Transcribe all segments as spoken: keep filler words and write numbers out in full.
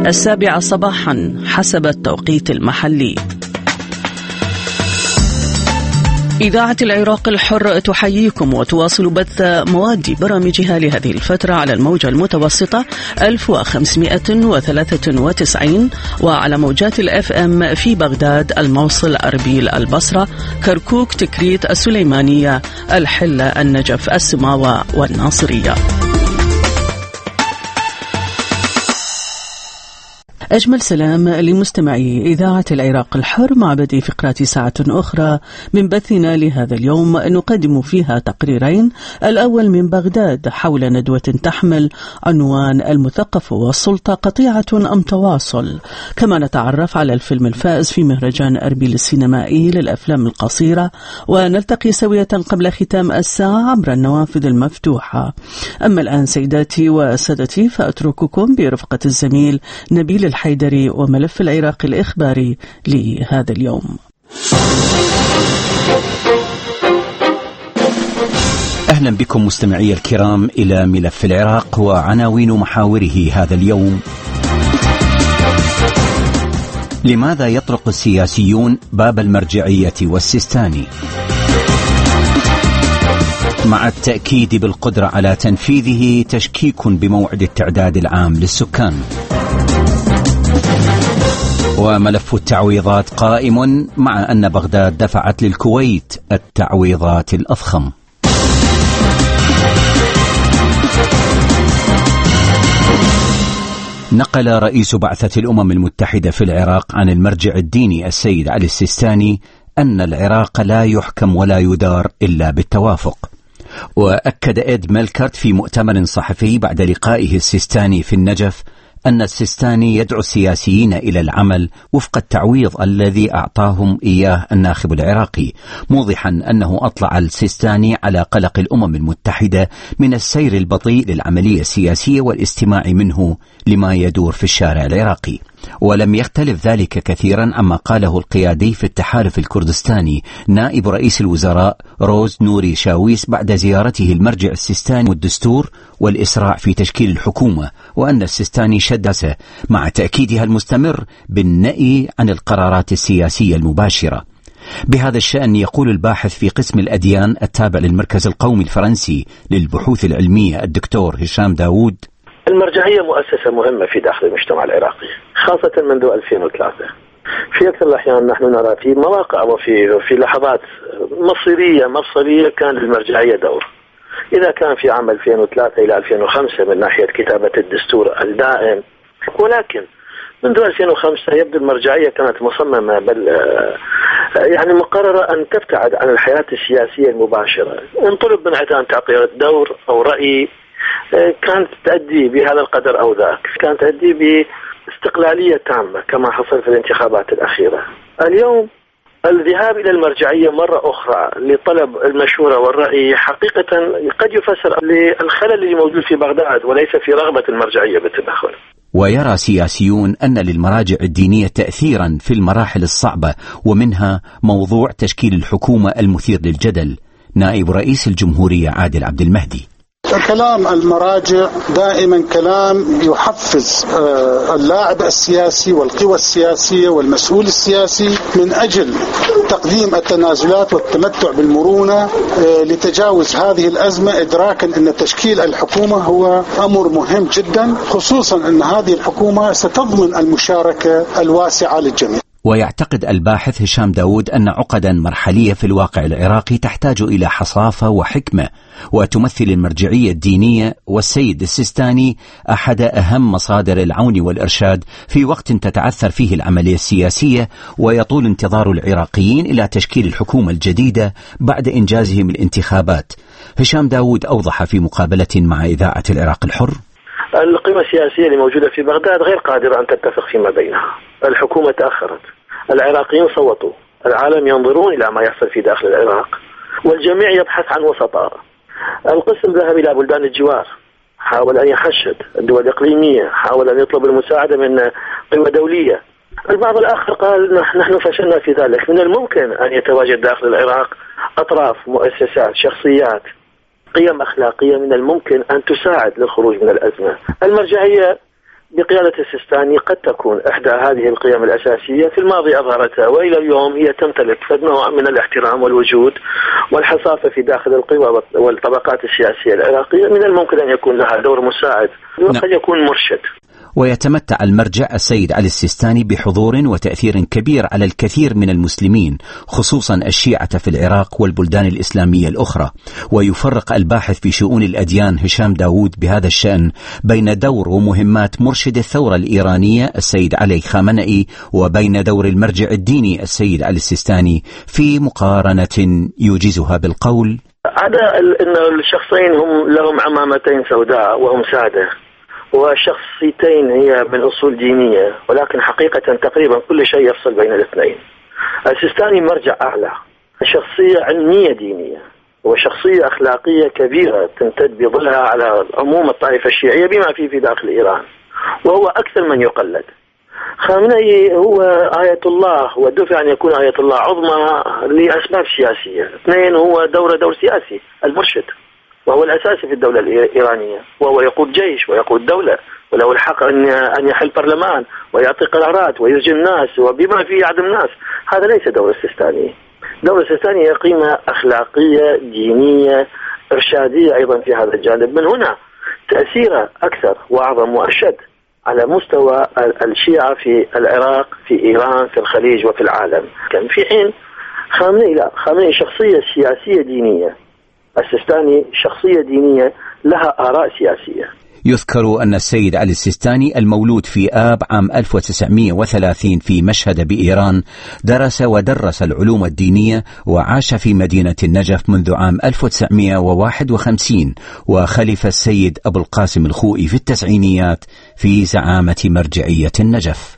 السابعة صباحا حسب التوقيت المحلي. إذاعة العراق الحر تحييكم وتواصل بث مواد برامجها لهذه الفترة على الموجة المتوسطة ألف وخمسمائة وثلاثة وتسعين وعلى موجات الأف أم في بغداد، الموصل، أربيل، البصرة، كركوك، تكريت، السليمانية، الحلة، النجف، السماوة والناصرية. أجمل سلام لمستمعي إذاعة العراق الحر مع بدء فقرات ساعة أخرى من بثنا لهذا اليوم، نقدم فيها تقريرين. الأول من بغداد حول ندوة تحمل عنوان المثقف والسلطة قطيعة أم تواصل، كما نتعرف على الفيلم الفائز في مهرجان أربيل السينمائي للأفلام القصيرة، ونلتقي سوية قبل ختام الساعة عبر النوافذ المفتوحة. أما الآن سيداتي وسادتي فأترككم برفقة الزميل نبيل الحيدري وملف العراق الإخباري لهذا اليوم. أهلا بكم مستمعي الكرام إلى ملف العراق وعناوين محاوره هذا اليوم. لماذا يطرق السياسيون باب المرجعية والسيستاني؟ مع التأكيد بالقدرة على تنفيذه تشكيك بموعد التعداد العام للسكان. وملف التعويضات قائم مع أن بغداد دفعت للكويت التعويضات الأضخم. نقل رئيس بعثة الأمم المتحدة في العراق عن المرجع الديني السيد علي السيستاني أن العراق لا يحكم ولا يدار إلا بالتوافق. وأكد إد ميلكرت في مؤتمر صحفي بعد لقائه السيستاني في النجف أن السيستاني يدعو السياسيين إلى العمل وفق التعويض الذي أعطاهم إياه الناخب العراقي، موضحا أنه أطلع السيستاني على قلق الأمم المتحدة من السير البطيء للعملية السياسية والاستماع منه لما يدور في الشارع العراقي. ولم يختلف ذلك كثيرا عما قاله القيادي في التحالف الكردستاني نائب رئيس الوزراء روز نوري شاويس بعد زيارته المرجع السيستاني والدستور والإسراع في تشكيل الحكومة، وأن السيستاني شدسه مع تأكيدها المستمر بالنأي عن القرارات السياسية المباشرة. بهذا الشأن يقول الباحث في قسم الأديان التابع للمركز القومي الفرنسي للبحوث العلمية الدكتور هشام داوود: المرجعية مؤسسة مهمة في داخل المجتمع العراقي خاصة منذ ألفين وثلاثة. في أكثر الأحيان نحن نرى في مواقع وفي في لحظات مصيرية مفصلية كان للمرجعية دور. إذا كان في عام ألفين وثلاثة إلى ألفين وخمسة من ناحية كتابة الدستور الدائم، ولكن منذ ألفين وخمسة يبدو المرجعية كانت مصممة بل يعني مقررة أن تبتعد عن الحياة السياسية المباشرة. إن طلب من عدم تعطية دور أو رأي كانت تؤدي بهذا القدر أو ذاك، كانت تؤدي باستقلالية تامة كما حصل في الانتخابات الأخيرة. اليوم الذهاب إلى المرجعية مرة أخرى لطلب المشورة والرأي حقيقة قد يفسر للخلل اللي موجود في بغداد وليس في رغبة المرجعية بالتدخل. ويرى سياسيون أن للمراجع الدينية تأثيرا في المراحل الصعبة، ومنها موضوع تشكيل الحكومة المثير للجدل. نائب رئيس الجمهورية عادل عبد المهدي: كلام المراجع دائما كلام يحفز اللاعب السياسي والقوى السياسية والمسؤول السياسي من أجل تقديم التنازلات والتمتع بالمرونة لتجاوز هذه الأزمة، إدراكا أن تشكيل الحكومة هو أمر مهم جدا، خصوصا أن هذه الحكومة ستضمن المشاركة الواسعة للجميع. ويعتقد الباحث هشام داوود أن عقدا مرحلية في الواقع العراقي تحتاج إلى حصافة وحكمة، وتمثل المرجعية الدينية والسيد السيستاني أحد أهم مصادر العون والإرشاد في وقت تتعثر فيه العملية السياسية ويطول انتظار العراقيين إلى تشكيل الحكومة الجديدة بعد إنجازهم الانتخابات. هشام داوود أوضح في مقابلة مع إذاعة العراق الحر: القوى السياسية اللي موجودة في بغداد غير قادرة أن تتفق فيما بينها. الحكومة تأخرت، العراقيين صوتوا، العالم ينظرون إلى ما يحصل في داخل العراق، والجميع يبحث عن وسطاء. القسم ذهب إلى بلدان الجوار، حاول أن يحشد الدول الإقليمية، حاول أن يطلب المساعدة من قوى دولية. البعض الآخر قال نحن فشلنا في ذلك. من الممكن أن يتواجد داخل العراق أطراف، مؤسسات، شخصيات، قيم أخلاقية من الممكن أن تساعد للخروج من الأزمة. المرجعية بقيادة السيستاني قد تكون إحدى هذه القيم الأساسية في الماضي أظهرتها، وإلى اليوم هي تمتلك نوع من الاحترام والوجود والحصافة في داخل القوى والطبقات السياسية العراقية. من الممكن أن يكون لها دور مساعد وقد يكون مرشد. ويتمتع المرجع السيد علي السيستاني بحضور وتأثير كبير على الكثير من المسلمين، خصوصا الشيعة في العراق والبلدان الإسلامية الأخرى. ويفرق الباحث في شؤون الأديان هشام داوود بهذا الشأن بين دور ومهمات مرشد الثورة الإيرانية السيد علي خامنئي وبين دور المرجع الديني السيد علي السيستاني، في مقارنة يوجزها بالقول: عدا أن الشخصين هم لهم عمامتين سوداء وهم سادة، وشخصيتين هي من أصول دينية، ولكن حقيقة تقريبا كل شيء يفصل بين الاثنين. السيستاني مرجع أعلى، شخصية علمية دينية وشخصية أخلاقية كبيرة تمتد بظلها على عموم الطائفة الشيعية بما فيه في داخل إيران، وهو أكثر من يقلد. خامنئي هو آية الله ودفع أن يكون آية الله عظمى لأسباب سياسية. اثنين، هو دور دور سياسي، المرشد، وهو الأساسي في الدولة الإيرانية، وهو يقود جيش ويقود دولة وله الحق أن أن يحل برلمان ويعطي قرارات ويسجن الناس وبما فيه عدم الناس. هذا ليس دور السيستاني. دور السيستاني هي قيمة أخلاقية دينية إرشادية أيضا في هذا الجانب. من هنا تأثيره أكثر وأعظم وأشد على مستوى الشيعة في العراق، في إيران، في الخليج وفي العالم. كان في حين خامنئي لا، خامنئي شخصية سياسية دينية، السيستاني شخصية دينية لها آراء سياسية. يذكر أن السيد علي السيستاني المولود في آب عام ألف وتسعمائة وثلاثين في مشهد بإيران درس ودرس العلوم الدينية، وعاش في مدينة النجف منذ عام ألف وتسعمائة وواحد وخمسين، وخلف السيد أبو القاسم الخوئي في التسعينيات في زعامة مرجعية النجف.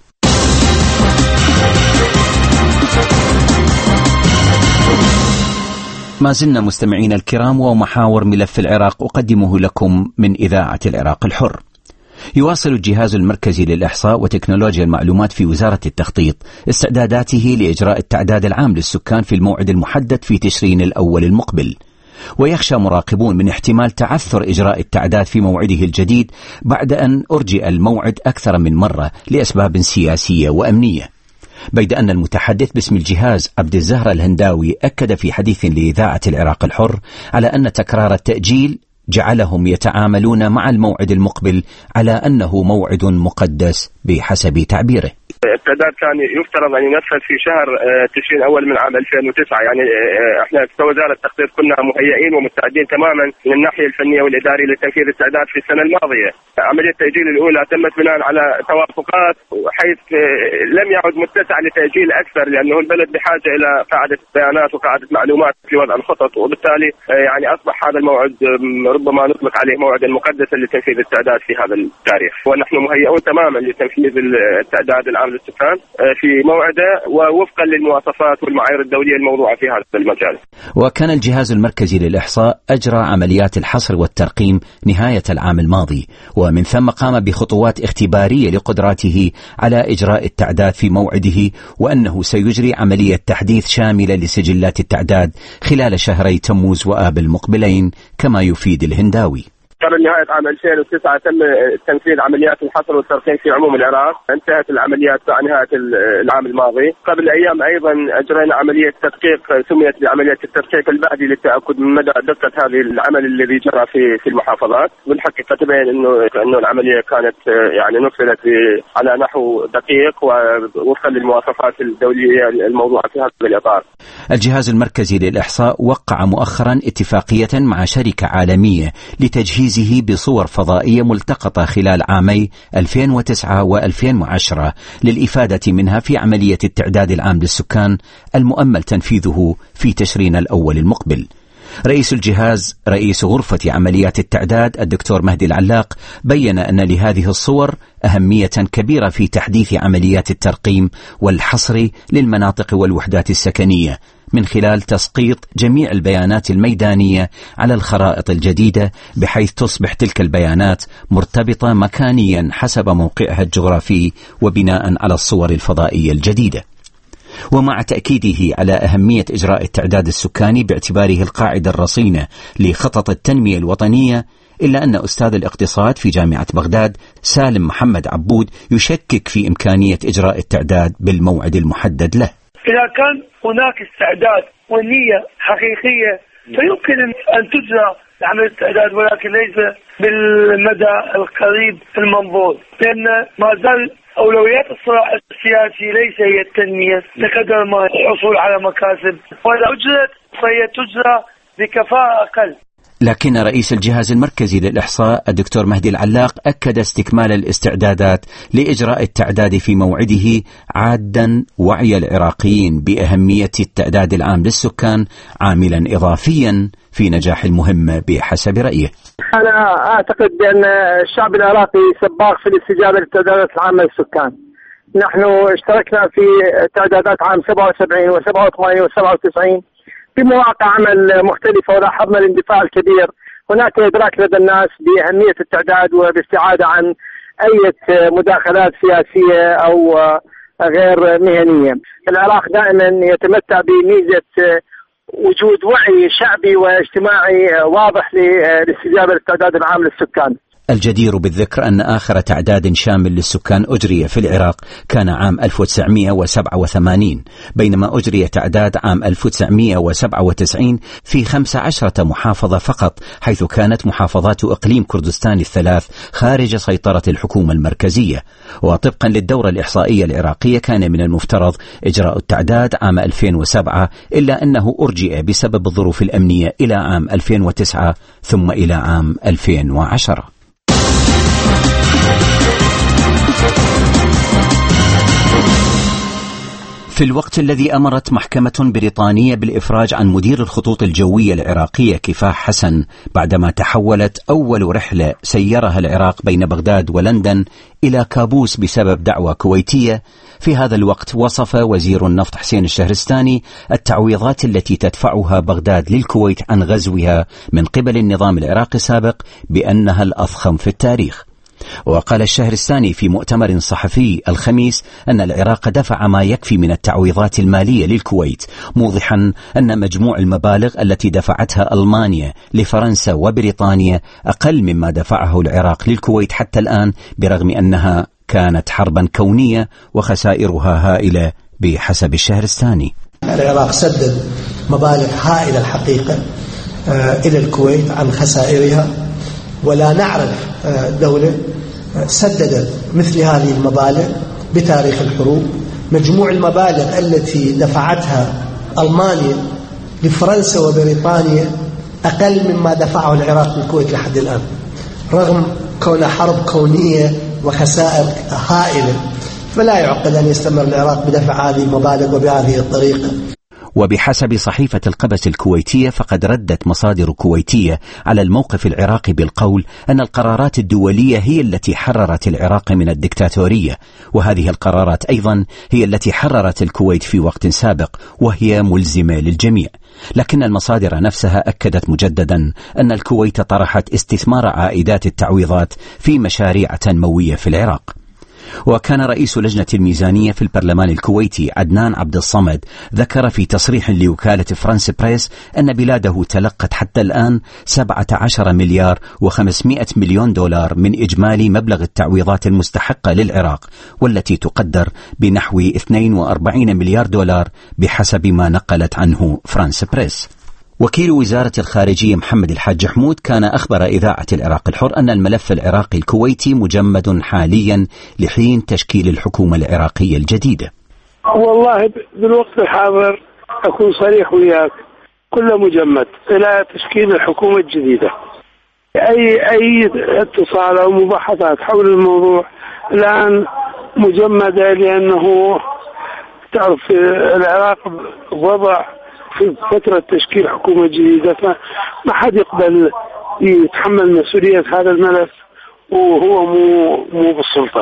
ما زلنا مستمعين الكرام ومحاور ملف العراق أقدمه لكم من إذاعة العراق الحر. يواصل الجهاز المركزي للإحصاء وتكنولوجيا المعلومات في وزارة التخطيط استعداداته لإجراء التعداد العام للسكان في الموعد المحدد في تشرين الأول المقبل، ويخشى مراقبون من احتمال تعثر إجراء التعداد في موعده الجديد بعد أن أرجئ الموعد أكثر من مرة لأسباب سياسية وأمنية. بيد أن المتحدث باسم الجهاز عبد الزهرة الهنداوي أكد في حديث لإذاعة العراق الحر على أن تكرار التأجيل جعلهم يتعاملون مع الموعد المقبل على أنه موعد مقدس بحسب تعبيره. التعداد كان يفترض أن ينفذ في شهر تشرين الأول من عام ألفين وتسعة، يعني احنا في وزارة التخطيط كنا مهيئين ومستعدين تماما من الناحية الفنية والإدارية لتنفيذ التعداد في السنة الماضية. عملية التأجيل الأولى تمت بناء على توافقات، حيث لم يعد متسع لتأجيل أكثر، لأنه البلد بحاجة إلى قاعدة بيانات وقاعدة معلومات في وضع الخطط، وبالتالي يعني أصبح هذا الموعد ربما نطلق عليه موعدا مقدسا لتنفيذ التعداد في هذا التاريخ، ونحن مهيئون تماما لتنفيذ التعداد العام للسكان في موعده ووفقا للمواصفات والمعايير الدولية الموضوعة في هذا المجال. وكان الجهاز المركزي للإحصاء أجرى عمليات الحصر والترقيم نهاية العام الماضي، ومن ثم قام بخطوات اختبارية لقدراته على إجراء التعداد في موعده، وأنه سيجري عملية تحديث شاملة لسجلات التعداد خلال شهري تموز وآب المقبلين كما يفيد الهنداوي. قبل نهاية عام ألفين وتسعة تم تنفيذ عمليات الحصر والترقيم في عموم العراق، انتهت العمليات بعد نهاية العام الماضي. قبل أيام أيضا أجرينا عملية تدقيق سميت بعملية التدقيق البعدي للتأكد من مدى دقة هذه العمل الذي جرى في في المحافظات، والحقيقة تبين إنه إنه العملية كانت يعني نفذت على نحو دقيق ووفقا للمواصفات الدولية الموضوعة في هذا الإطار. الجهاز المركزي للإحصاء وقع مؤخرا اتفاقية مع شركة عالمية لتجهيز بصور فضائية ملتقطة خلال عامي ألفين وتسعة وألفين وعشرة للإفادة منها في عملية التعداد العام للسكان المؤمل تنفيذه في تشرين الأول المقبل. رئيس الجهاز رئيس غرفة عمليات التعداد الدكتور مهدي العلاق بيّن أن لهذه الصور أهمية كبيرة في تحديث عمليات الترقيم والحصر للمناطق والوحدات السكنية من خلال تسقيط جميع البيانات الميدانية على الخرائط الجديدة، بحيث تصبح تلك البيانات مرتبطة مكانيا حسب موقعها الجغرافي وبناء على الصور الفضائية الجديدة. ومع تأكيده على أهمية إجراء التعداد السكاني باعتباره القاعدة الرصينة لخطط التنمية الوطنية، إلا أن أستاذ الاقتصاد في جامعة بغداد سالم محمد عبود يشكك في إمكانية إجراء التعداد بالموعد المحدد له. إذا كان هناك استعداد ونية حقيقية فيمكن أن تجرى عملية التعداد، ولكن ليس بالمدى القريب المنظور، لأن ما زال أولويات الصراع السياسي ليس هي التنمية بقدر ما الحصول على مكاسب، وإذا أجرت فهي تجرى بكفاءة أقل. لكن رئيس الجهاز المركزي للإحصاء الدكتور مهدي العلاق أكد استكمال الاستعدادات لإجراء التعداد في موعده، عادا وعي العراقيين بأهمية التعداد العام للسكان عاملا إضافيا في نجاح المهمة بحسب رأيه. أنا أعتقد بأن الشعب العراقي سباق في الاستجابة للتعدادات العامة للسكان. نحن اشتركنا في تعدادات عام سبعة وسبعين وسبعة وثمانين وسبعة وتسعين في مواقع عمل مختلفة، ولاحظنا الاندفاع الكبير. هناك إدراك لدى الناس بأهمية التعداد وبالاستعادة عن أي مداخلات سياسية أو غير مهنية. العراق دائما يتمتع بميزة وجود وعي شعبي واجتماعي واضح للاستجابة للتعداد العام للسكان. الجدير بالذكر أن آخر تعداد شامل للسكان أجري في العراق كان عام ألف وتسعمئة وسبعة وثمانين، بينما أجري تعداد عام ألف وتسعمئة وسبعة وتسعين في خمس عشرة محافظة فقط، حيث كانت محافظات إقليم كردستان الثلاث خارج سيطرة الحكومة المركزية. وطبقا للدورة الإحصائية العراقية كان من المفترض إجراء التعداد عام ألفين وسبعة، إلا أنه أرجئ بسبب الظروف الأمنية إلى عام ألفين وتسعة ثم إلى عام ألفين وعشرة. في الوقت الذي أمرت محكمة بريطانية بالإفراج عن مدير الخطوط الجوية العراقية كفاح حسن بعدما تحولت أول رحلة سيرها العراق بين بغداد ولندن إلى كابوس بسبب دعوى كويتية، في هذا الوقت وصف وزير النفط حسين الشهرستاني التعويضات التي تدفعها بغداد للكويت عن غزوها من قبل النظام العراقي السابق بأنها الأضخم في التاريخ. وقال الشهرستاني في مؤتمر صحفي الخميس أن العراق دفع ما يكفي من التعويضات المالية للكويت، موضحا أن مجموع المبالغ التي دفعتها ألمانيا لفرنسا وبريطانيا أقل مما دفعه العراق للكويت حتى الآن، برغم أنها كانت حربا كونية وخسائرها هائلة بحسب الشهرستاني. العراق سدد مبالغ هائلة الحقيقة إلى الكويت عن خسائرها، ولا نعرف دولة سددت مثل هذه المبالغ بتاريخ الحروب. مجموع المبالغ التي دفعتها ألمانيا لفرنسا وبريطانيا أقل مما دفعه العراق للكويت لحد الآن، رغم كونها حرب كونية وخسائر هائلة. فلا يعقل أن يستمر العراق بدفع هذه المبالغ وبهذه الطريقة. وبحسب صحيفة القبس الكويتية فقد ردت مصادر كويتية على الموقف العراقي بالقول أن القرارات الدولية هي التي حررت العراق من الدكتاتورية، وهذه القرارات أيضا هي التي حررت الكويت في وقت سابق وهي ملزمة للجميع. لكن المصادر نفسها أكدت مجددا أن الكويت طرحت استثمار عائدات التعويضات في مشاريع تنموية في العراق. وكان رئيس لجنة الميزانية في البرلمان الكويتي عدنان عبد الصمد ذكر في تصريح لوكالة فرانس بريس أن بلاده تلقت حتى الآن سبعة عشر مليار وخمسمائة مليون دولار من إجمالي مبلغ التعويضات المستحقة للعراق، والتي تقدر بنحو اثنين وأربعين مليار دولار بحسب ما نقلت عنه فرانس بريس. وكيل وزارة الخارجية محمد الحاج حمود كان أخبر إذاعة العراق الحر أن الملف العراقي الكويتي مجمد حاليا لحين تشكيل الحكومة العراقية الجديدة. والله بالوقت الحاضر أكون صريح وياك، كله مجمد إلى تشكيل الحكومة الجديدة. أي أي اتصال أو مباحثات حول الموضوع الآن مجمدة، لأنه تعرف العراق وضع في فترة تشكيل حكومة جديدة، فما حد يقبل يتحمل مسؤولية هذا الملف وهو مو مو بالسلطة.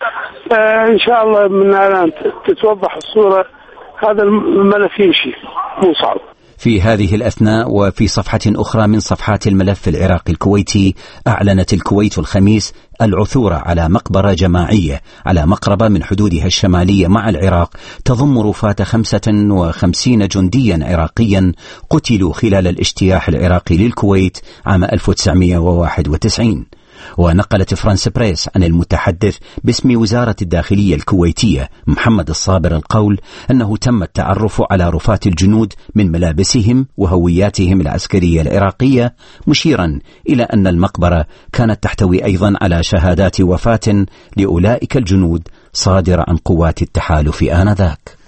فإن شاء الله من الآن تتوضح الصورة، هذا الملف يمشي، مو صعب. في هذه الأثناء وفي صفحة أخرى من صفحات الملف العراقي الكويتي، أعلنت الكويت الخميس العثور على مقبرة جماعية على مقربة من حدودها الشمالية مع العراق تضم رفات خمسة وخمسين جنديا عراقيا قتلوا خلال الاجتياح العراقي للكويت عام ألف وتسعمائة وواحد وتسعين. ونقلت فرانس بريس عن المتحدث باسم وزارة الداخلية الكويتية محمد الصابر القول أنه تم التعرف على رفات الجنود من ملابسهم وهوياتهم العسكرية العراقية، مشيرا إلى أن المقبرة كانت تحتوي أيضا على شهادات وفاة لأولئك الجنود صادرة عن قوات التحالف آنذاك.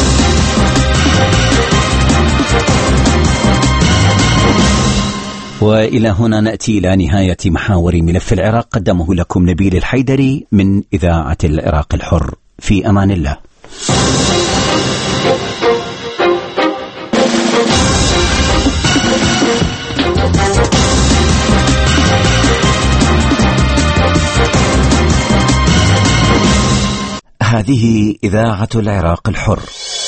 وإلى هنا نأتي إلى نهاية محاور ملف العراق، قدمه لكم نبيل الحيدري من إذاعة العراق الحر. في أمان الله. هذه إذاعة العراق الحر.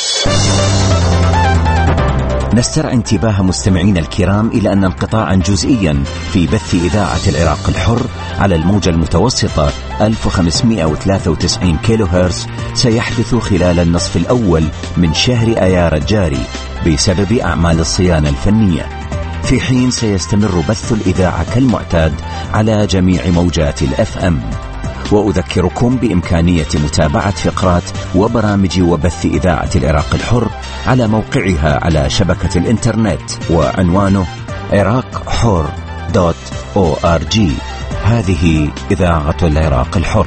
نسترعي انتباه مستمعين الكرام إلى أن انقطاعا جزئيا في بث إذاعة العراق الحر على الموجة المتوسطة ألف وخمسمائة وثلاثة وتسعين كيلو هرتز سيحدث خلال النصف الأول من شهر آيار الجاري بسبب أعمال الصيانة الفنية، في حين سيستمر بث الإذاعة كالمعتاد على جميع موجات الأف أم. وأذكركم بإمكانية متابعة فقرات وبرامج وبث إذاعة العراق الحر على موقعها على شبكة الإنترنت وعنوانه عراق حر دوت أو آر جي. هذه إذاعة العراق الحر.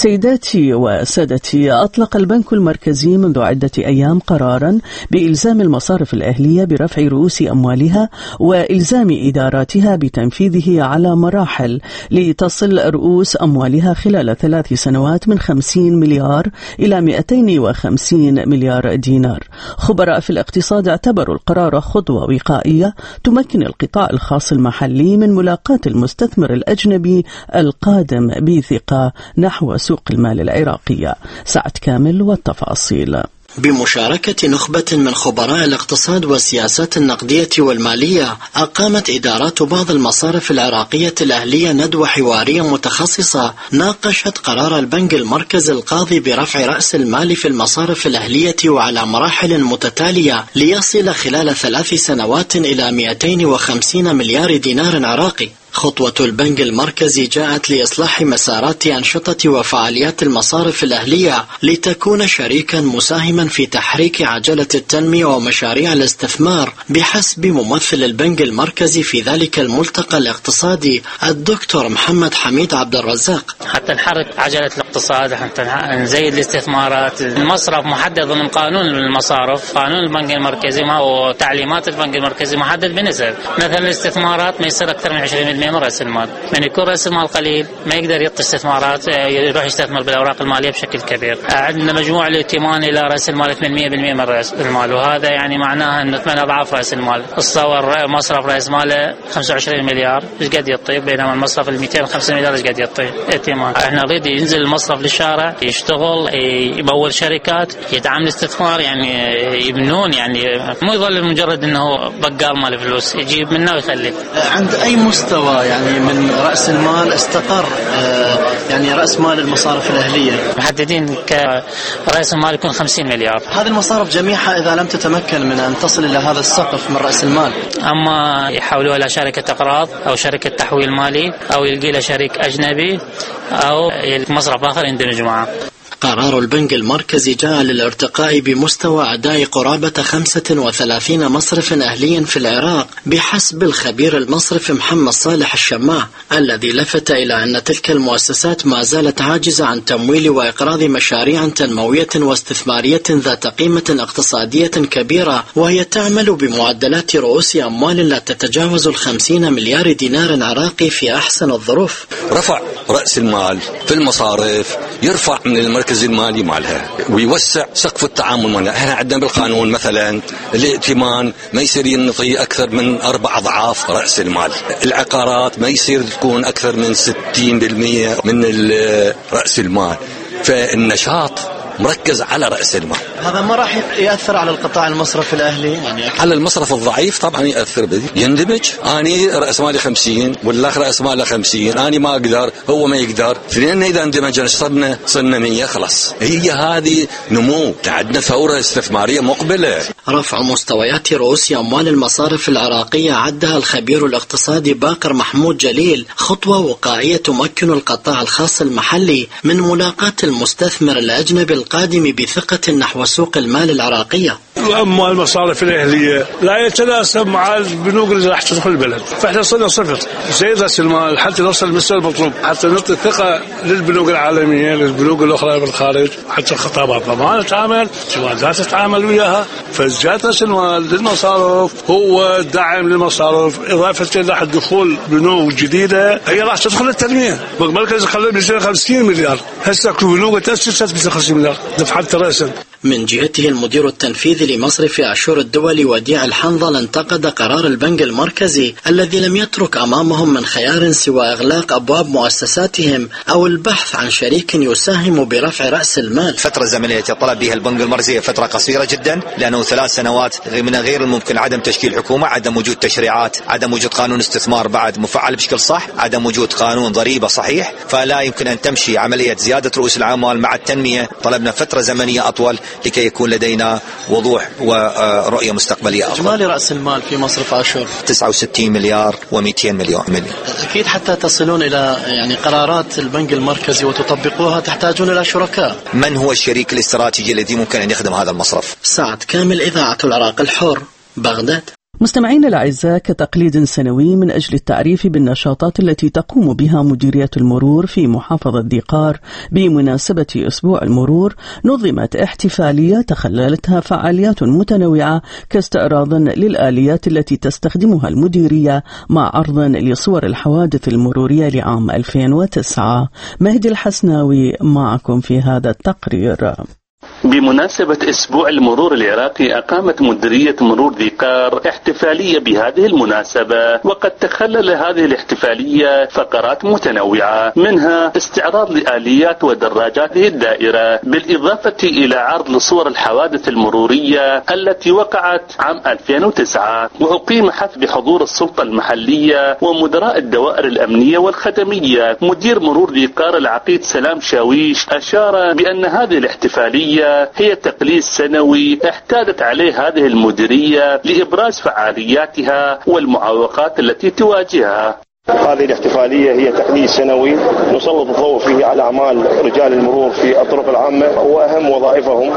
سيداتي وسادتي، أطلق البنك المركزي منذ عدة أيام قرارا بإلزام المصارف الأهلية برفع رؤوس أموالها وإلزام إداراتها بتنفيذه على مراحل لتصل رؤوس أموالها خلال ثلاث سنوات من خمسين مليار إلى مئتين وخمسين مليار دينار. خبراء في الاقتصاد اعتبروا القرار خطوة وقائية تمكن القطاع الخاص المحلي من ملاقاة المستثمر الأجنبي القادم بثقة نحو سوق المال العراقية. سعد كامل والتفاصيل. بمشاركة نخبة من خبراء الاقتصاد والسياسات النقدية والمالية، أقامت إدارات بعض المصارف العراقية الأهلية ندوة حوارية متخصصة ناقشت قرار البنك المركزي القاضي برفع رأس المال في المصارف الأهلية وعلى مراحل متتالية ليصل خلال ثلاث سنوات إلى مئتين وخمسين مليار دينار عراقي. خطوة البنك المركزي جاءت لإصلاح مسارات أنشطة وفعاليات المصارف الأهلية لتكون شريكا مساهما في تحريك عجلة التنمية ومشاريع الاستثمار بحسب ممثل البنك المركزي في ذلك الملتقى الاقتصادي الدكتور محمد حميد عبد الرزاق. حتى نحرك عجلة الاقتصاد، حتى نزيد الاستثمارات. المصرف محدد ضمن قانون المصارف، قانون البنك المركزي ما هو تعليمات البنك المركزي محدد بنسب. مثلا الاستثمارات ما يصير أكثر من عشرين بالمئة من رأس المال، من يكون رأس المال قليل ما يقدر يعطي استثمارات، يروح يستثمر بالأوراق المالية بشكل كبير. عندنا مجموع الائتمان إلى رأس المال ثمانمئة بالمئة من رأس المال، وهذا يعني معناها أنه ثمانية أضعاف رأس المال. تصور مصرف رأس ماله خمسة وعشرين مليار ايش قد يعطي، بينما المصرف ال مئتين وخمسين مليار ايش قد يعطي ائتمان. احنا نريد ينزل المصرف للشارع، يشتغل، يمول شركات، يدعم الاستثمار، يعني يبنون، يعني مو يظل مجرد انه بقال مال فلوس يجيب منه ويخلي. عند أي مستوى يعني من رأس المال استقر يعني رأس مال المصارف الأهلية؟ محددين كرأس المال يكون خمسين مليار. هذه المصارف جميعها إذا لم تتمكن من أن تصل إلى هذا السقف من رأس المال، أما يحولوا إلى شركة أقراض أو شركة تحويل مالي أو يلقي له شريك أجنبي أو مصرف آخر يندمج معه. قرار البنك المركزي جاء للارتقاء بمستوى أداء قرابة خمسة وثلاثين مصرف أهلي في العراق بحسب الخبير المصرفي محمد صالح الشماع، الذي لفت إلى أن تلك المؤسسات ما زالت عاجزة عن تمويل وإقراض مشاريع تنموية واستثمارية ذات قيمة اقتصادية كبيرة، وهي تعمل بمعدلات رؤوس أموال لا تتجاوز الخمسين مليار دينار عراقي في أحسن الظروف. رفع رأس المال في المصارف يرفع من المركز المالي مالها ويوسع سقف التعامل مالها. احنا عندنا بالقانون مثلا الائتمان ما يصير ينطي اكثر من اربع اضعاف راس المال، العقارات ما يصير تكون اكثر من ستين بالمئة من راس المال، فالنشاط مركز على رأس المال. هذا ما راح يأثر على القطاع المصرفي الأهلي؟ يعني على المصرف الضعيف طبعا يأثر به، يندمج. أني رأس مالي خمسين والآخر رأس ماله خمسين، أني ما أقدر هو ما يقدر، لأن إذا اندمجنا صرنا صرنا مية خلاص. هي هذه نمو، عندنا ثورة استثمارية مقبلة. رفع مستويات رؤوس أموال المصارف العراقية عدها الخبير الاقتصادي باقر محمود جليل خطوة وقائية تمكن القطاع الخاص المحلي من ملاقاة المستثمر الأجنبي القادم بثقة نحو سوق المال العراقية. أموال المصارف الأهلية لا يتناسب مع البنوك اللي راح تدخل البلد، فإحنا صرنا صفر زيد رأس المال حتى نوصل للمستوى المطلوب، حتى نعطي ثقة للبنوك العالمية للبنوك الأخرى بالخارج، حتى الخطابات طبعا تتعامل، الشهادات تتعامل وياها. فزيادة رأس المال للمصارف هو دعم للمصارف، إضافة إلى دخول بنوك جديدة هي راح تدخل التنمية. مركز خلال مئتين وخمسين مليار، هسه كل بنوك تأسست مئتين وخمسين مليار دفعت رأسا. من جهته المدير التنفيذي لمصرف أعشور الدول وديع الحنظل انتقد قرار البنك المركزي الذي لم يترك أمامهم من خيار سوى إغلاق أبواب مؤسساتهم أو البحث عن شريك يساهم برفع رأس المال. فترة زمنية طلب بها البنك المركزي فترة قصيرة جدا، لأنه ثلاث سنوات من غير الممكن عدم تشكيل حكومة، عدم وجود تشريعات، عدم وجود قانون استثمار بعد مفعل بشكل صح، عدم وجود قانون ضريبة صحيح، فلا يمكن أن تمشي عملية زيادة رؤوس الأموال مع التنمية. طلبنا فترة زمنية أطول لكي يكون لدينا وضوح ورؤية مستقبلية أفضل. إجمالي رأس المال في مصرف أعشور تسعة وستين مليار ومئتين مليون. أكيد حتى تصلون إلى يعني قرارات البنك المركزي وتطبقوها تحتاجون إلى شركاء. من هو الشريك الاستراتيجي الذي ممكن أن يخدم هذا المصرف؟ سعد كامل، إذاعة العراق الحر، بغداد. مستمعين الأعزاء، كتقليد سنوي من أجل التعريف بالنشاطات التي تقوم بها مديرية المرور في محافظة ذي قار بمناسبة أسبوع المرور، نظمت احتفالية تخللتها فعاليات متنوعة كاستعراض للآليات التي تستخدمها المديرية مع عرض لصور الحوادث المرورية لعام ألفين وتسعة. مهدي الحسناوي معكم في هذا التقرير. بمناسبة أسبوع المرور العراقي أقامت مديرية مرور ذي قار احتفالية بهذه المناسبة، وقد تخلل هذه الاحتفالية فقرات متنوعة، منها استعراض لآليات ودراجات الدائرة، بالإضافة إلى عرض لصور الحوادث المرورية التي وقعت عام ألفين وتسعة، وأقيم حفل بحضور السلطة المحلية ومدراء الدوائر الأمنية والخدمية. مدير مرور ذي قار العقيد سلام شاويش أشار بأن هذه الاحتفالية هي تقليد سنوي احتادت عليه هذه المديرية لإبراز فعالياتها والمعوقات التي تواجهها. هذه الاحتفالية هي تقليد سنوي نسلط الضوء فيه على أعمال رجال المرور في الطرق العامة وأهم وظائفهم،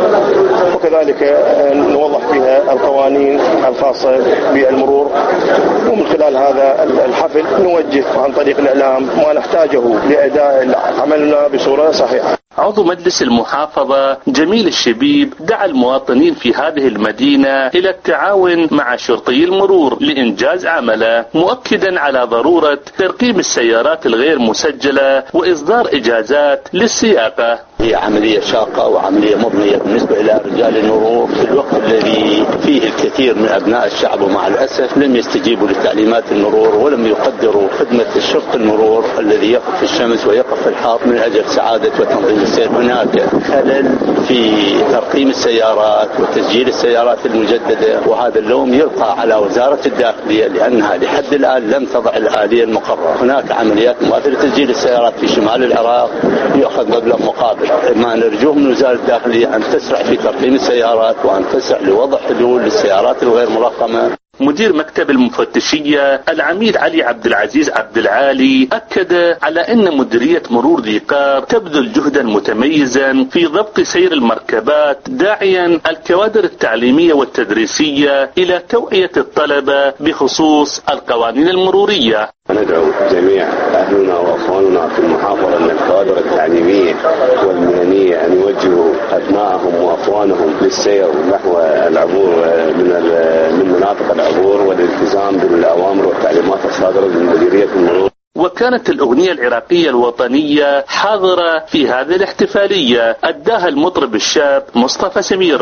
وكذلك نوضح فيها القوانين الخاصة بالمرور، ومن خلال هذا الحفل نوجه عن طريق الإعلام ما نحتاجه لأداء عملنا بصورة صحيحة. عضو مجلس المحافظة جميل الشبيب دعا المواطنين في هذه المدينة إلى التعاون مع شرطي المرور لإنجاز عمله، مؤكدا على ضرورة ترقيم السيارات الغير مسجلة وإصدار إجازات للسياقة. هي عملية شاقة وعملية مضنية بالنسبة إلى رجال المرور في الوقت الذي فيه الكثير من أبناء الشعب ومع الأسف لم يستجيبوا لتعليمات المرور ولم يقدروا خدمة الشرطي المرور الذي يقف في الشمس ويقف في الحار من أجل سعادة وتنظيم السير. هناك خلل في ترقيم السيارات وتسجيل السيارات المجددة، وهذا اللوم يلقى على وزارة الداخلية لأنها لحد الآن لم تضع الآلية المقررة. هناك عمليات مؤثرة تسجيل السيارات في شمال العراق يأخذ مبلغ مقابل. ما نرجوه من وزارة الداخلية أن تسرع في ترقيم السيارات وأن تسرع لوضع حلول للسيارات الغير مرقمة. مدير مكتب المفتشية العميد علي عبد العزيز عبد العالي أكد على أن مديرية مرور ذي قار تبذل جهدا متميزا في ضبط سير المركبات، داعيا الكوادر التعليمية والتدريسية إلى توعية الطلبة بخصوص القوانين المرورية. ندعو جميع أهلنا وأخواننا في المحافظة من الكوادر التعليمية والمهنية أن يوجهوا أبنائهم وأخوانهم للسير نحو العبور من من مناطق العبور والالتزام بالأوامر والتعليمات الصادرة من مديرية المرور. وكانت الأغنية العراقية الوطنية حاضرة في هذه الاحتفالية، أداها المطرب الشاب مصطفى سمير.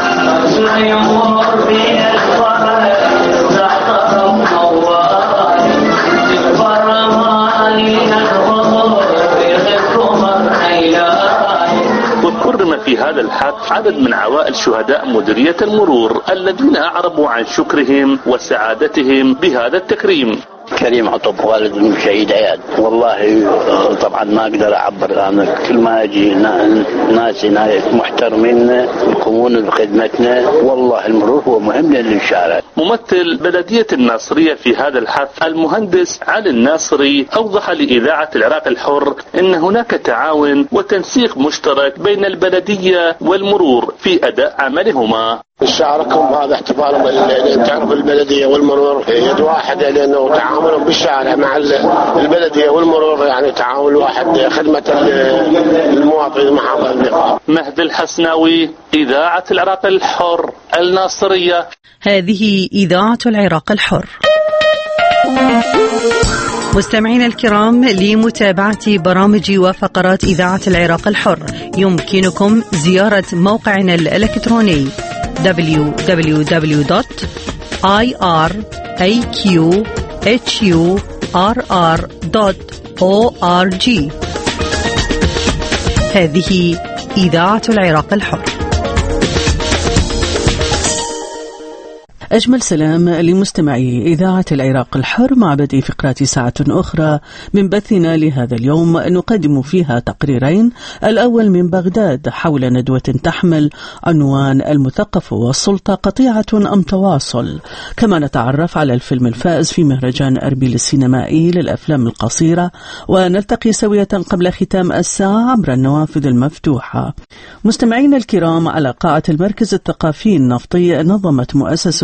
وكرم في هذا الحفل عدد من عوائل شهداء مديرية المرور الذين أعربوا عن شكرهم وسعادتهم بهذا التكريم. كريم عطب والد المشهيد عياد، والله طبعا ما اقدر اعبر، انا كل ما اجي ناس محترمين يقومون بخدمتنا، والله المرور هو مهم للشارع. ممثل بلدية الناصرية في هذا الحفل المهندس علي الناصري أوضح لإذاعة العراق الحر أن هناك تعاون وتنسيق مشترك بين البلدية والمرور في أداء عملهما. شعاركم هذا احتفالهم تعرف البلدية والمرور يد واحدة، لأنه تعاملهم بالشارع مع البلدية والمرور يعني تعاون واحد خدمة المواطن محافظة ذي قار. مهدي الحسناوي، إذاعة العراق الحر، الناصرية. هذه إذاعة العراق الحر. مستمعينا الكرام، لمتابعة برامج وفقرات إذاعة العراق الحر يمكنكم زيارة موقعنا الإلكتروني دبليو دبليو دبليو دوت آي آر إيه كيو إتش يو آر آر دوت أو آر جي. هذه إذاعة العراق الحر. أجمل سلام لمستمعي إذاعة العراق الحر مع بدء فقرات ساعة أخرى من بثنا لهذا اليوم، نقدم فيها تقريرين. الأول من بغداد حول ندوة تحمل عنوان المثقف والسلطة قطيعة أم تواصل، كما نتعرف على الفيلم الفائز في مهرجان أربيل السينمائي للأفلام القصيرة، ونلتقي سوية قبل ختام الساعة عبر النوافذ المفتوحة. مستمعين الكرام، على قاعة المركز الثقافي النفطي نظمت مؤسسة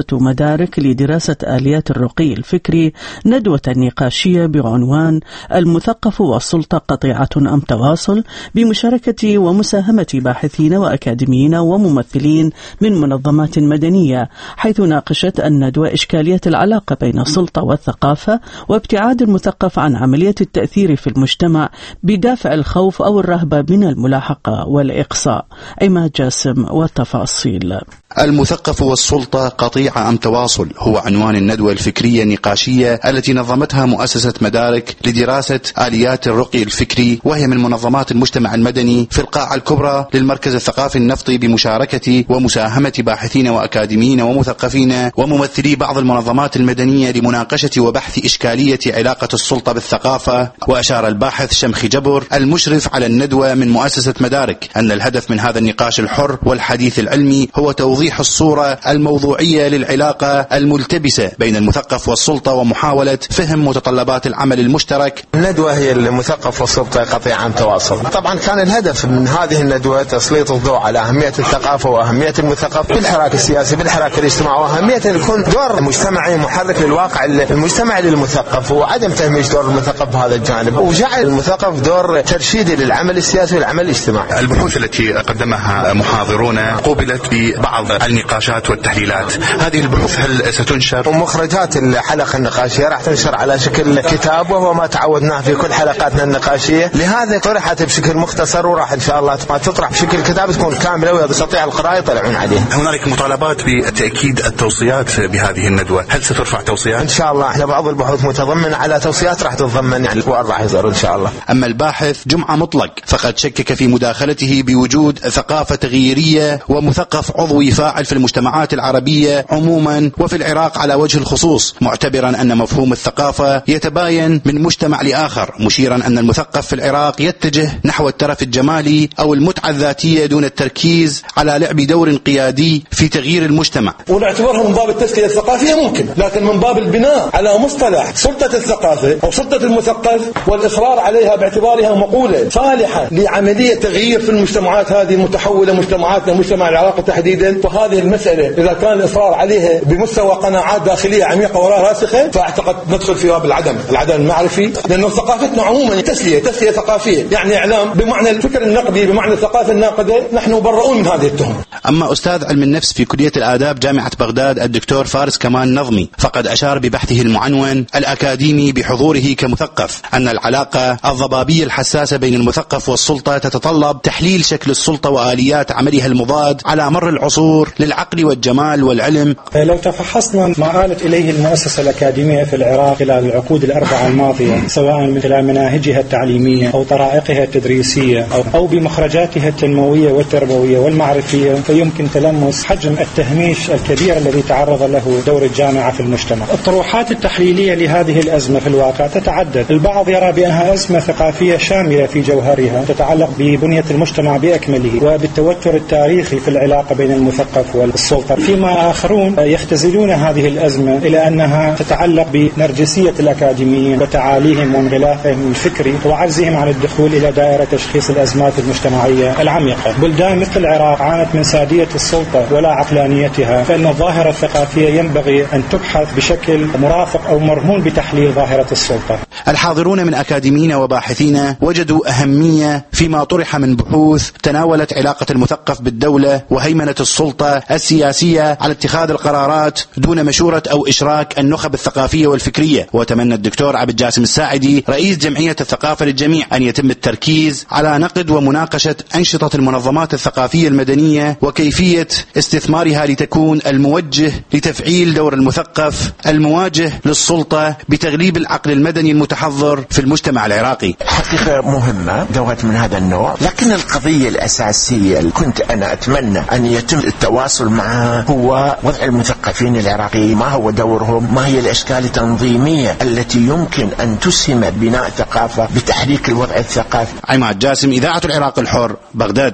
مدارك لدراسة آليات الرقي الفكري ندوة نقاشية بعنوان المثقف والسلطة قطيعة أم تواصل، بمشاركة ومساهمة باحثين وأكاديميين وممثلين من منظمات مدنية، حيث ناقشت الندوة إشكالية العلاقة بين السلطة والثقافة وابتعاد المثقف عن عملية التأثير في المجتمع بدافع الخوف أو الرهبة من الملاحقة والإقصاء. عماد جاسم والتفاصيل. المثقف والسلطة قطيعة أم تواصل هو عنوان الندوة الفكرية النقاشية التي نظمتها مؤسسة مدارك لدراسة آليات الرقي الفكري، وهي من منظمات المجتمع المدني في القاعة الكبرى للمركز الثقافي النفطي، بمشاركة ومساهمة باحثين وأكاديميين ومثقفين وممثلي بعض المنظمات المدنية لمناقشة وبحث إشكالية علاقة السلطة بالثقافة. وأشار الباحث شمخي جبر المشرف على الندوة من مؤسسة مدارك أن الهدف من هذا النقاش الحر والحديث العلمي هو توضيح الصورة الموضوعية للعلاقة الملتبسة بين المثقف والسلطة ومحاولة فهم متطلبات العمل المشترك. الندوة هي المثقف والسلطة قطيعة أم تواصل. طبعا كان الهدف من هذه الندوة تسليط الضوء على أهمية الثقافة وأهمية المثقف بالحراك السياسي بالحراك الاجتماعي، وأهمية أن يكون دور مجتمعي محرك للواقع المجتمعي للمثقف، وعدم تهميش دور المثقف بهذا الجانب، وجعل المثقف دور ترشيدي للعمل السياسي والعمل الاجتماعي. البحوث التي قدمها محاضرون قوبلت ببعض النقاشات والتحليلات، هذه البحوث هل ستنشر؟ ومخرجات الحلقة النقاشية راح تنشر على شكل كتاب، وهو ما تعودناه في كل حلقاتنا النقاشية، لهذا طرحت بشكل مختصر وراح إن شاء الله تطرح بشكل كتاب تكون كاملة ويستطيع القراء يطلعون عليه. هنالك مطالبات بتأكيد التوصيات بهذه الندوة، هل سترفع توصيات؟ إن شاء الله احنا بعض البحوث متضمن على توصيات راح تتضمن يعني الوقت راح يصير إن شاء الله. أما الباحث جمعة مطلق فقد شكك في مداخلته بوجود ثقافة تغييرية ومثقف عضوي فاعل في المجتمعات العربية عموما وفي العراق على وجه الخصوص، معتبرا أن مفهوم الثقافة يتباين من مجتمع لآخر، مشيرا أن المثقف في العراق يتجه نحو الترف الجمالي أو المتعة الذاتية دون التركيز على لعب دور قيادي في تغيير المجتمع. ونعتبرها من باب التزكية الثقافية ممكن، لكن من باب البناء على مصطلح سلطة الثقافة أو سلطة المثقف والإصرار عليها باعتبارها مقولة صالحة لعملية تغيير في المجتمعات هذه المتحولة، مجتمعاتنا مجتمع العراق تحديدا، وهذه المسألة إذا كان الإصرار عليها بمستوى قناعات داخلية عميقة وراء راسخة، فأعتقد ندخل في باب العدم العدم المعرفي، لأنه ثقافتنا عموما تسلية تسلية ثقافية، يعني إعلام بمعنى الفكر النقدي بمعنى الثقافة الناقدة، نحن برؤون من هذه التهم. أما أستاذ علم النفس في كلية الآداب جامعة بغداد الدكتور فارس كمان نظمي فقد أشار ببحثه المعنون الأكاديمي بحضوره كمثقف أن العلاقة الضبابية الحساسة بين المثقف والسلطة تتطلب تحليل شكل السلطة وآليات عملها المضاد على مر العصور للعقل والجمال والعلم. لو تفحصنا ما آلت إليه المؤسسة الأكاديمية في العراق خلال العقود الأربعة الماضية، سواء من خلال مناهجها التعليمية أو طرائقها التدريسية أو, أو بمخرجاتها التنموية والتربوية والمعرفية، فيمكن تلمس حجم التهميش الكبير الذي تعرض له دور الجامعة في المجتمع. الطروحات التحليلية لهذه الأزمة في الواقع تتعدد، البعض يرى بأنها أزمة ثقافية شاملة في جوهرها تتعلق ببنية المجتمع بأكمله وبالتوتر التاريخي في العلاقة بين المثقف والسلطة، فيما آخرون يختزلون هذه الأزمة إلى أنها تتعلق بنرجسية الأكاديميين وتعاليهم وانغلافهم الفكري وعجزهم عن الدخول إلى دائرة تشخيص الأزمات المجتمعية العميقة. بلدان مثل العراق عانت من سادية السلطة ولا عقلانيتها، فإن الظاهرة الثقافية ينبغي أن تبحث بشكل مرافق أو مرهون بتحليل ظاهرة السلطة. الحاضرون من أكاديميين وباحثين وجدوا أهمية فيما طرح من بحوث تناولت علاقة المثقف بالدولة وهيمنة السلطة السياسية على اتخاذ القرارات دون مشورة أو إشراك النخب الثقافية والفكرية. وتمنى الدكتور عبد جاسم الساعدي رئيس جمعية الثقافة للجميع أن يتم التركيز على نقد ومناقشة أنشطة المنظمات الثقافية المدنية وكيفية استثمارها لتكون الموجه لتفعيل دور المثقف المواجه للسلطة بتغليب العقل المدني المتحضر في المجتمع العراقي. حقيقة مهمة دوت من هذا النوع، لكن القضية الأساسية اللي كنت أنا أتمنى أن يتم التواصل معها هو وضع المثقفين العراقيين، ما هو دورهم، ما هي الأشكال التنظيمية التي يمكن أن تسهم بناء ثقافة بتحريك الوضع الثقافي. عماد جاسم، إذاعة العراق الحر، بغداد.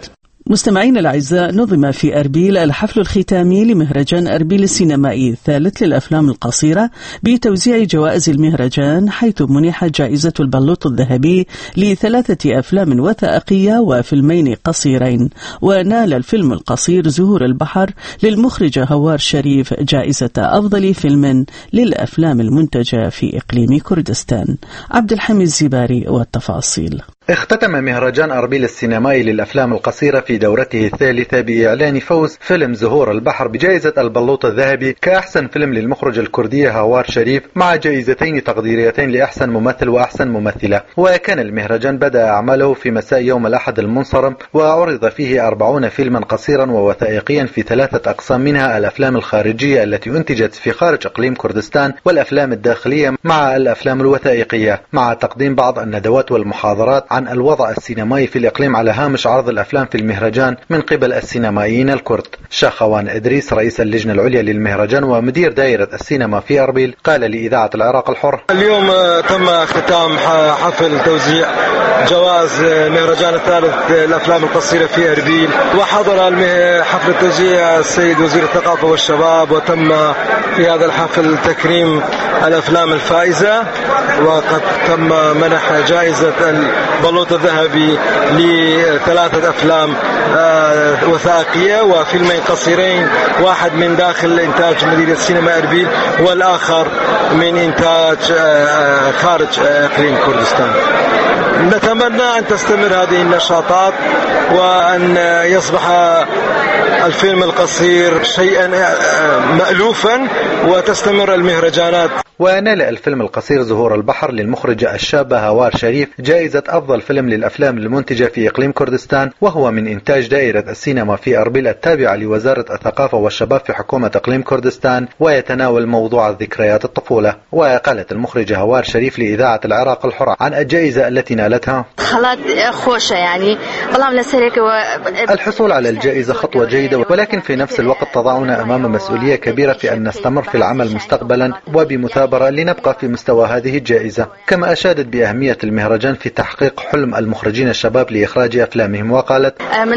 مستمعين الأعزاء، نظم في أربيل الحفل الختامي لمهرجان أربيل السينمائي الثالث للأفلام القصيرة بتوزيع جوائز المهرجان، حيث منحت جائزة البلوط الذهبي لثلاثة أفلام وثائقية وفيلمين قصيرين. ونال الفيلم القصير زهور البحر للمخرج هوار شريف جائزة أفضل فيلم للأفلام المنتجة في إقليم كردستان. عبد الحميد الزباري والتفاصيل. اختتم مهرجان أربيل السينمائي للأفلام القصيرة في دورته الثالثة بإعلان فوز فيلم زهور البحر بجائزة البلوط الذهبي كأحسن فيلم للمخرج الكردي هوار شريف، مع جائزتين تقديريتين لأحسن ممثل وأحسن ممثلة. وكان المهرجان بدأ أعماله في مساء يوم الأحد المنصرم، وعرض فيه أربعين فيلما قصيرا ووثائقيا في ثلاثة أقسام، منها الأفلام الخارجية التي أنتجت في خارج إقليم كردستان، والأفلام الداخلية مع الأفلام الوثائقية، مع تقديم بعض الندوات والمحاضرات عن الوضع السينمائي في الإقليم على هامش عرض الأفلام في المهرجان من قبل السينمائيين الكرد. شاخوان إدريس رئيس اللجنة العليا للمهرجان ومدير دائرة السينما في أربيل قال لإذاعة العراق الحر: اليوم تم اختتام حفل توزيع جوائز مهرجان الثالث للأفلام القصيرة في أربيل، وحضر حفل التوزيع السيد وزير الثقافة والشباب، وتم في هذا الحفل تكريم الأفلام الفائزة، وقد تم منح جائزة البلوط الذهبي لثلاثة أفلام وثائقية وفيلمين قصيرين، واحد من داخل إنتاج مديرية السينما أربيل والآخر من إنتاج خارج إقليم كردستان. نتمنى أن تستمر هذه النشاطات وأن يصبح الفيلم القصير شيئا مألوفا وتستمر المهرجانات. ونال الفيلم القصير زهور البحر للمخرجة الشابة هوار شريف جائزة أفضل فيلم للأفلام المنتجة في إقليم كردستان، وهو من إنتاج دائرة السينما في أربيل التابعة لوزارة الثقافة والشباب في حكومة إقليم كردستان، ويتناول موضوع ذكريات الطفولة. وقالت المخرجة هوار شريف لإذاعة العراق الحرة عن الجائزة التي نالتها: خلاص خوشة، يعني الحصول على الجائزة خطوة جيدة، ولكن في نفس الوقت تضعنا أمام مسؤولية كبيرة في أن نستمر في العمل مستقبلا وبمثابرة لنبقى في مستوى هذه الجائزة. كما أشادت بأهمية المهرجان في تحقيق حلم المخرجين الشباب لإخراج أفلامهم، وقالت: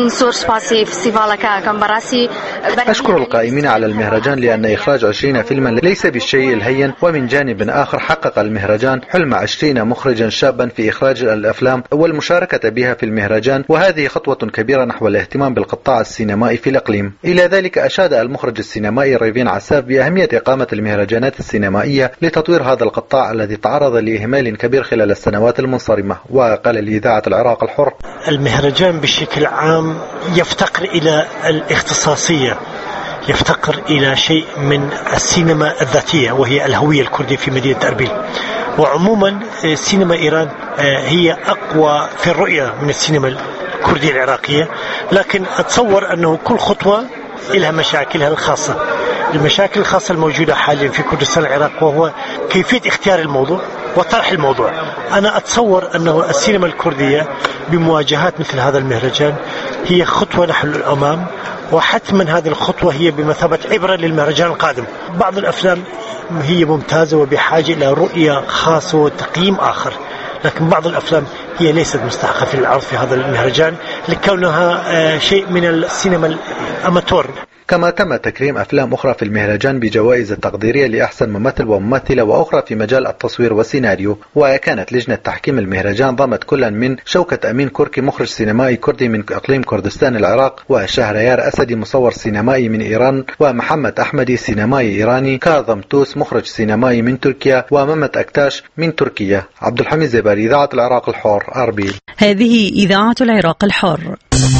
أشكر القائمين على المهرجان لأن إخراج عشرين فيلما ليس بالشيء الهين، ومن جانب آخر حقق المهرجان حلم عشرين مخرجا شابا في إخراج الأفلام والمشاركة بها في المهرجان، وهذه خطوة كبيرة نحو الاهتمام بالقطاع السينمائي في الإقليم. إلى ذلك أشاد المخرج السينمائي ريفين عساف بأهمية إقامة المهرجانات السينمائية لتطوير هذا القطاع الذي تعرض لإهمال كبير خلال السنوات المنصرمة. وقال لإذاعة العراق الحر: المهرجان بشكل عام يفتقر إلى الاختصاصية، يفتقر إلى شيء من السينما الذاتية وهي الهوية الكردية في مدينة أربيل. وعموما سينما إيران هي أقوى في الرؤية من السينما الكردية العراقية، لكن أتصور أنه كل خطوة لها مشاكلها الخاصة. المشاكل الخاصة الموجودة حاليا في كردستان العراق وهو كيفية اختيار الموضوع وطرح الموضوع. أنا أتصور أنه السينما الكردية بمواجهات مثل هذا المهرجان هي خطوة نحو الأمام، وحتما هذه الخطوة هي بمثابة عبرة للمهرجان القادم. بعض الأفلام هي ممتازة وبحاجة إلى رؤية خاصة وتقييم آخر، لكن بعض الأفلام هي ليست مستحقة في العرض في هذا المهرجان لكونها شيء من السينما الأماتور. كما تم تكريم أفلام أخرى في المهرجان بجوائز التقديرية لأحسن ممثل وممثلة، وأخرى في مجال التصوير والسيناريو. وكانت لجنة تحكيم المهرجان ضمت كلا من شوكة أمين كركي مخرج سينمائي كردي من إقليم كردستان العراق، وشهريار أسدي مصور سينمائي من إيران، ومحمد أحمدي سينمائي إيراني، كاظم توس مخرج سينمائي من تركيا، وممت أكتاش من تركيا. عبد الحميد زباري، إذاعة العراق الحر، أربيل. هذه إذاعة العراق الحر.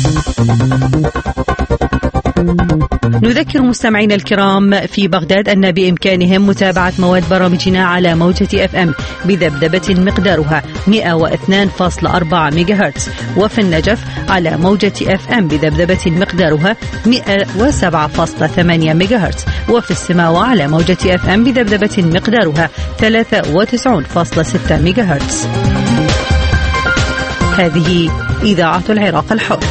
نذكر مستمعينا الكرام في بغداد أن بإمكانهم متابعة مواد برامجنا على موجة اف ام بذبذبة مقدارها مئة واثنين فاصلة أربعة ميجاهرتز، وفي النجف على موجة اف ام بذبذبة مقدارها مئة وسبعة فاصلة ثمانية ميجاهرتز، وفي السماوة على موجة اف ام بذبذبة مقدارها ثلاثة وتسعين فاصلة ستة ميجاهرتز. هذه إذاعة العراق الحر.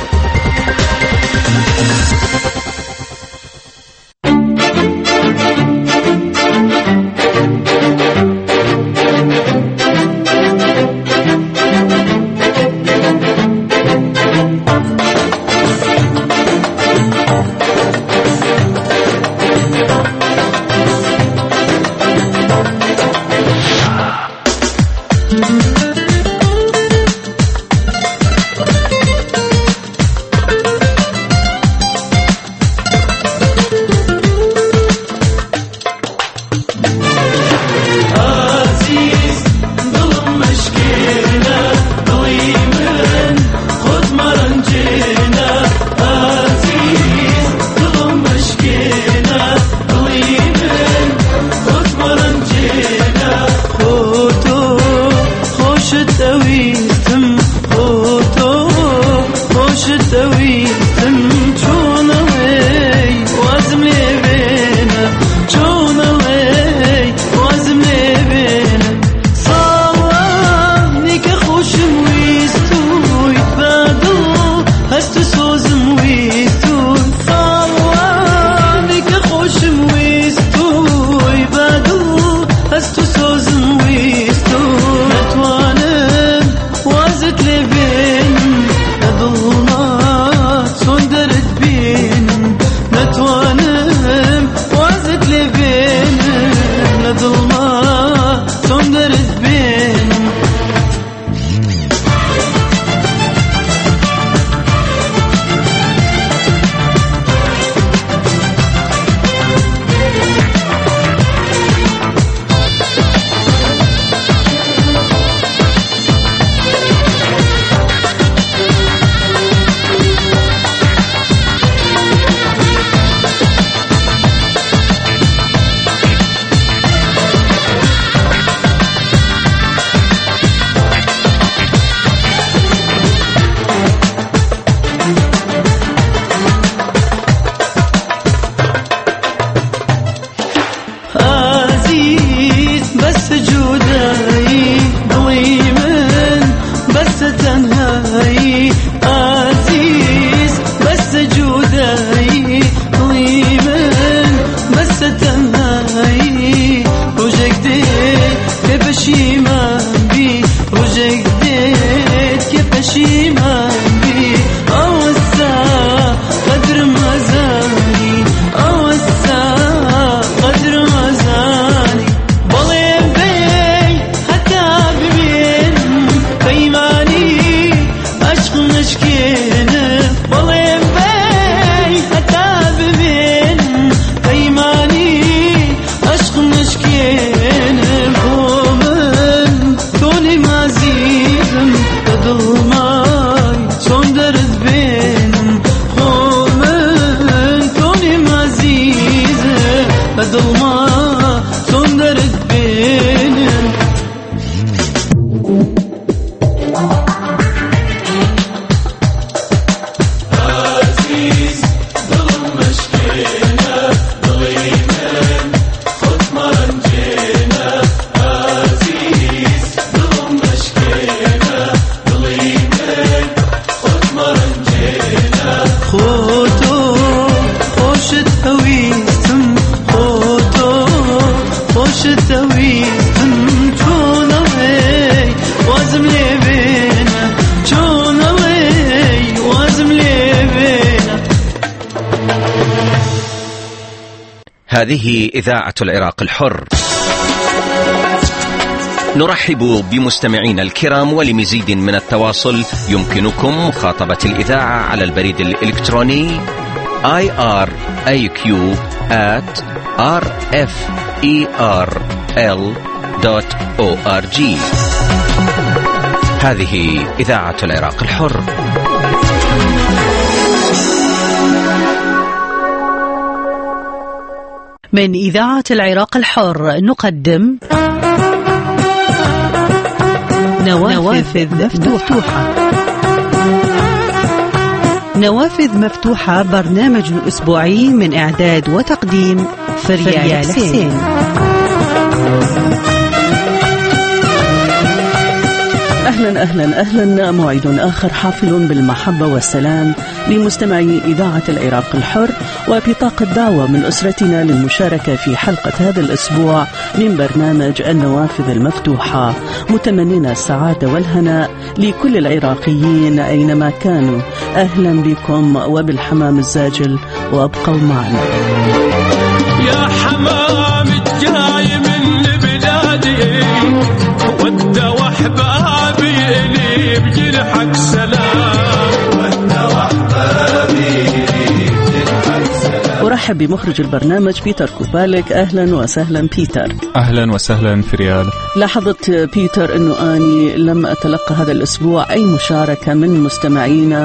خوش تويتم خوتو خوش تويتم جونوي وازم لبينا جونوي وازم لبينا صواني كخوش مويستوي بادو هستو سوزم ويستوي صواني كخوش مويستوي بادو هستو سوزم ويستوي نتوانم وازت لبين الظلمات صندرت بين نتوانم وازت لبين الظلمات صندرت بين هذه إذاعة العراق الحر. نرحب بمستمعينا الكرام، ولمزيد من التواصل يمكنكم مخاطبة الإذاعة على البريد الإلكتروني آي آر إيه كيو آت آر إف إي آر إل دوت أو آر جي. هذه إذاعة العراق الحر. من إذاعة العراق الحر نقدم نوافذ مفتوحة. نوافذ مفتوحة برنامج أسبوعي من إعداد وتقديم فريال حسين. أهلا أهلا أهلا. موعد آخر حافل بالمحبة والسلام لمستمعي إذاعة العراق الحر، وبطاقة دعوة من أسرتنا للمشاركة في حلقة هذا الأسبوع من برنامج النوافذ المفتوحة، متمنين السعادة والهناء لكل العراقيين أينما كانوا. أهلا بكم وبالحمام الزاجل، وابقوا معنا. يا حمام الجاي من بلادي ود وحبابي لي بجرحك سلام، ود وحبابي لي بجرحك سلام. أرحب بمخرج البرنامج بيتر كوبالك. أهلا وسهلا بيتر. أهلا وسهلا فريال. لاحظت بيتر أنه أني لم أتلقى هذا الأسبوع أي مشاركة من مستمعينا،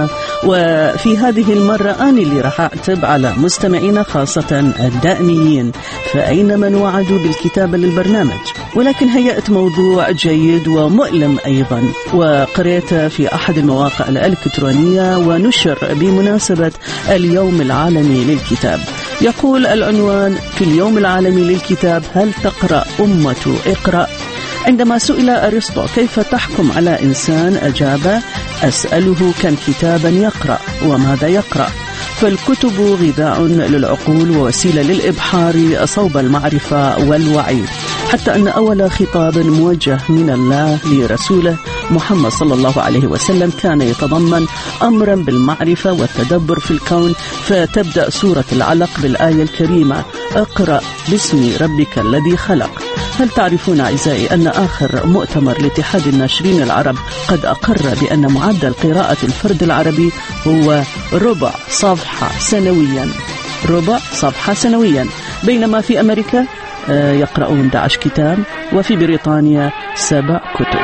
وفي هذه المرة أنا اللي راح أعتب على مستمعينا خاصة الدائميين، فأين من وعدوا بالكتابة للبرنامج؟ ولكن هيأت موضوع جيد ومؤلم أيضا، وقرأت في أحد المواقع الإلكترونية ونشر بمناسبة اليوم العالمي للكتاب. يقول العنوان: في اليوم العالمي للكتاب هل تقرأ أمة اقرأ؟ عندما سئل أرسطو كيف تحكم على إنسان أجاب: أسأله كم كتابا يقرأ وماذا يقرأ؟ فالكتب غذاء للعقول ووسيلة للإبحار صوب المعرفة والوعي، حتى أن أول خطاب موجه من الله لرسوله محمد صلى الله عليه وسلم كان يتضمن أمرا بالمعرفة والتدبر في الكون، فتبدأ سورة العلق بالآية الكريمة: اقرأ باسم ربك الذي خلق. هل تعرفون أعزائي أن آخر مؤتمر لاتحاد الناشرين العرب قد أقر بأن معدل قراءة الفرد العربي هو ربع صفحة سنويا، ربع صفحة سنويا، بينما في أمريكا يقرؤون أحد عشر كتاب، وفي بريطانيا سبع كتب.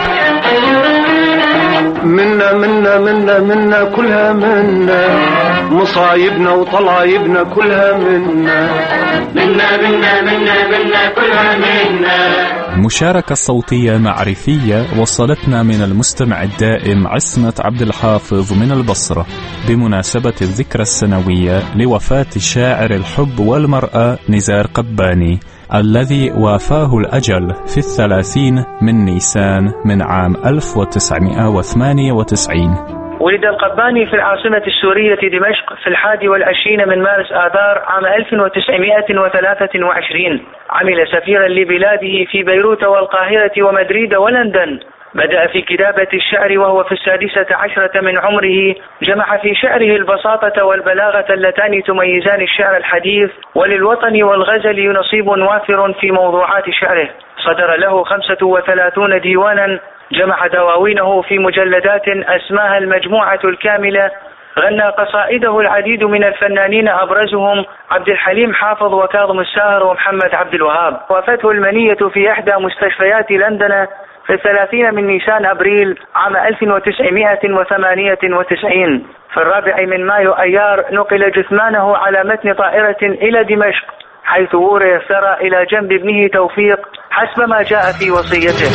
منا منا منا منا كلها منا، مصايبنا وطلايبنا كلها منا، منا منا منا منا كلها منا. المشاركة الصوتية معرفية وصلتنا من المستمع الدائم عصمة عبد الحافظ من البصرة بمناسبة الذكرى السنوية لوفاة الشاعر الحب والمرأة نزار قباني الذي وافاه الأجل في الثلاثين من نيسان من عام ألف وتسعمائة وثمانية وتسعين. ولد القباني في العاصمة السورية دمشق في الحادي والعشرين من مارس آذار عام ألف وتسعمائة وثلاثة وعشرين. عمل سفيرا لبلاده في بيروت والقاهرة ومدريد ولندن. بدأ في كتابة الشعر وهو في السادسة عشرة من عمره. جمع في شعره البساطة والبلاغة اللتان تميزان الشعر الحديث، وللوطن والغزل نصيب وافر في موضوعات شعره. صدر له خمسة وثلاثون ديوانا، جمع دواوينه في مجلدات أسماها المجموعة الكاملة. غنى قصائده العديد من الفنانين أبرزهم عبد الحليم حافظ وكاظم الساهر ومحمد عبد الوهاب. وافته المنية في إحدى مستشفيات لندن في الثلاثين من نيسان أبريل عام ألف وتسعمائة وثمانية وتسعين. في الرابع من مايو أيار نقل جثمانه على متن طائرة إلى دمشق، حيث وري الثرى إلى جنب ابنه توفيق حسب ما جاء في وصيته.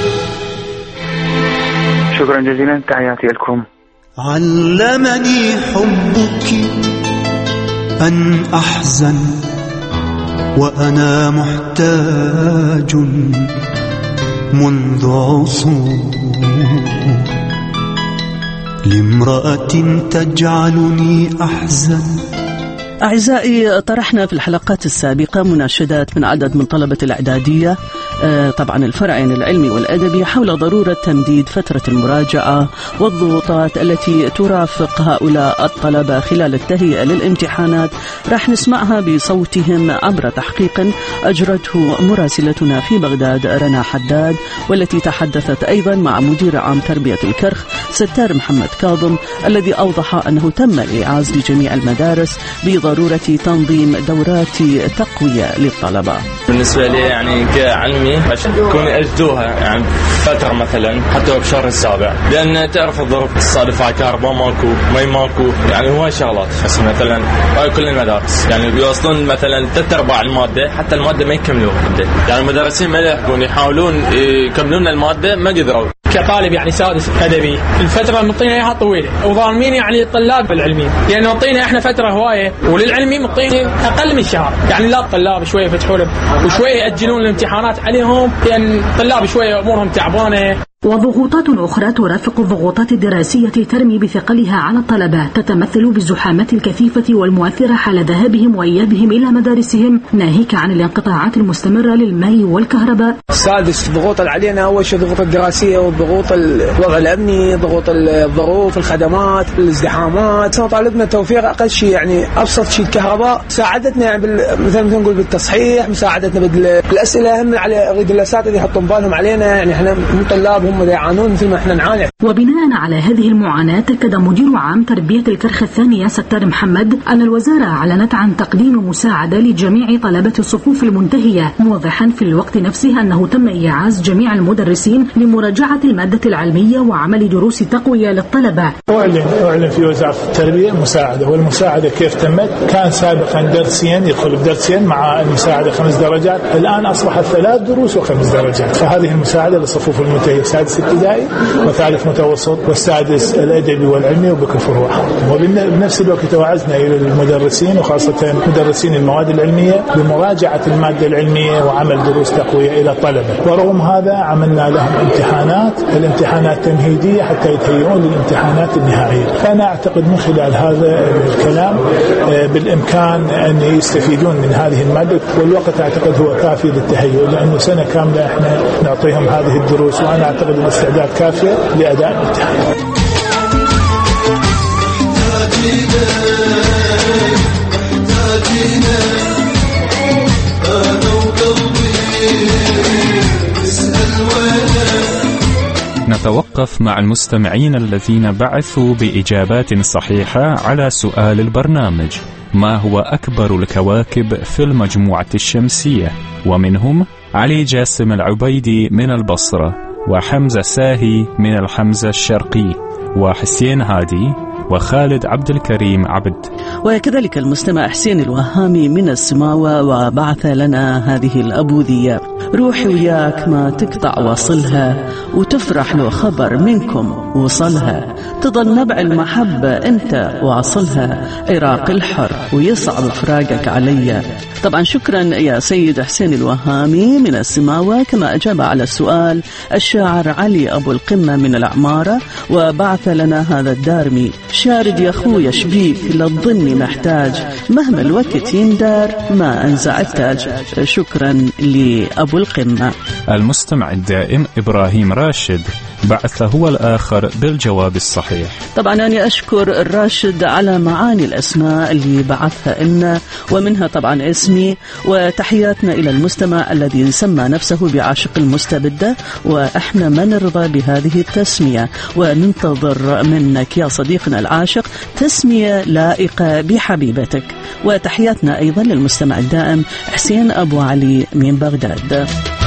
شكرا جزيلا، تحياتي لكم. علمني حبك أن أحزن وأنا محتاج منذ عصور لامرأة تجعلني أحزن. أعزائي، طرحنا في الحلقات السابقة مناشدات من عدد من طلبة الإعدادية، طبعا الفرعين العلمي والأدبي، حول ضرورة تمديد فترة المراجعة والضغوطات التي ترافق هؤلاء الطلبة خلال التهيئة للامتحانات. راح نسمعها بصوتهم عبر تحقيق أجرته مراسلتنا في بغداد رنا حداد، والتي تحدثت أيضا مع مدير عام تربية الكرخ ستار محمد كاظم، الذي أوضح أنه تم الإيعاز لجميع المدارس بضرورة تنظيم دورات تقوية للطلبة. بالنسبة لي يعني كعلمي يكون أجدوها يعني فترة مثلا حتى بشهر السابع، لأن تعرف الظروف الصادفة، كهرباء ماكو، مي ماكو، يعني هواي شغلات. بس مثلا هاي كل المدارس يعني بيوصلون مثلا ثلاث أرباع المادة، حتى المادة ما يكملوها، يعني المدرسين ما يلحقون يحاولون يكملون المادة ما قدروا. كطالب يعني سادس أدبي الفترة مطينا إياها طويلة، وظالمين يعني الطلاب العلميين، لأن يعني مطينا إحنا فترة هواية، وللعلمي مطينا أقل من شهر. يعني لا الطلاب شوية فتحوا لهم وشوية يأجلون الامتحانات عليهم، لأن الطلاب شوية أمورهم تعبانة. وضغوطات أخرى ترافق الضغوطات الدراسية ترمي بثقلها على الطلبة، تتمثل بالزحامة الكثيفة والمؤثرة حال ذهابهم وإيابهم إلى مدارسهم، ناهيك عن الانقطاعات المستمرة للماء والكهرباء. السادس الضغوط اللي علينا أول شيء الضغوط الدراسية والضغوط الوضع الأمني، ضغوط الظروف، الخدمات، الازدحامات. طالبنا توفير أقل شيء يعني أبسط شيء الكهرباء، مساعدتنا يعني مثلا نقول بالتصحيح، مساعدتنا بالأسئلة، هم على أريد الأساتذة يحطون بالهم علينا، يعني إحنا من طلاب هم يعانون مثل ما احنا نعاني. وبناء على هذه المعاناة أكد مدير عام تربية الكرخ الثانية ستار محمد أن الوزارة أعلنت عن تقديم مساعدة لجميع طلبة الصفوف المنتهية، موضحا في الوقت نفسه أنه تم إيعاز جميع المدرسين لمراجعة المادة العلمية وعمل دروس تقوية للطلبة. أعلن أعلن في وزارة التربية مساعدة، والمساعدة كيف تمت؟ كان سابقا درسين يدخل بدرسين مع المساعدة خمس درجات، الآن أصبحت ثلاث دروس وخمس درجات. فهذه المساعدة للصفوف المنتهية سادس ابتدائي وثالث متوسط والسادس الأدبي والعلمي وبكفر واحد. وبنفس الوقت توعزنا إلى المدرسين وخاصة مدرسين المواد العلمية بمراجعة المادة العلمية وعمل دروس تقوية إلى الطلبة. ورغم هذا عملنا لهم امتحانات، الامتحانات تمهيدية حتى يتهيئون للامتحانات النهائية. فأنا أعتقد من خلال هذا الكلام بالإمكان أن يستفيدون من هذه المادة، والوقت أعتقد هو كافي للتهيئ، لأنه سنة كاملة إحنا نعطيهم هذه الدروس، وأنا أعتقد الاستعداد كافية لأداء الامتحان. نتوقف مع المستمعين الذين بعثوا بإجابات صحيحة على سؤال البرنامج: ما هو أكبر الكواكب في المجموعة الشمسية؟ ومنهم علي جاسم العبيدي من البصرة، وحمزة ساهي من الحمزة الشرقي، وحسين هادي، وخالد عبد الكريم عبد. وكذلك المستمع حسين الوهامي من السماوة وبعث لنا هذه الأبوذية: روحي وياك ما تقطع واصلها، وتفرح لو خبر منكم وصلها، تظل نبع المحبة انت واصلها، عراق الحر ويصعب فراقك عليا. طبعا شكرا يا سيد حسين الوهامي من السماوة. كما أجاب على السؤال الشاعر علي أبو القمة من العمارة، وبعث لنا هذا الدارمي: شارد يا خويا شبيك للظن محتاج، مهما الوقت يندار ما أنزع التاج. شكرا لأبو القمة. المستمع الدائم إبراهيم راشد بعث هو الآخر بالجواب الصحيح. طبعا أنا أشكر الراشد على معاني الأسماء اللي بعثها لنا، ومنها طبعا اسمي، وتحياتنا إلى المستمع الذي سمى نفسه بعاشق المستبدة، وإحنا ما نرضى بهذه التسمية، وننتظر منك يا صديقنا العاشق تسمية لائقة بحبيبتك. وتحياتنا أيضا للمستمع الدائم حسين أبو علي من بغداد.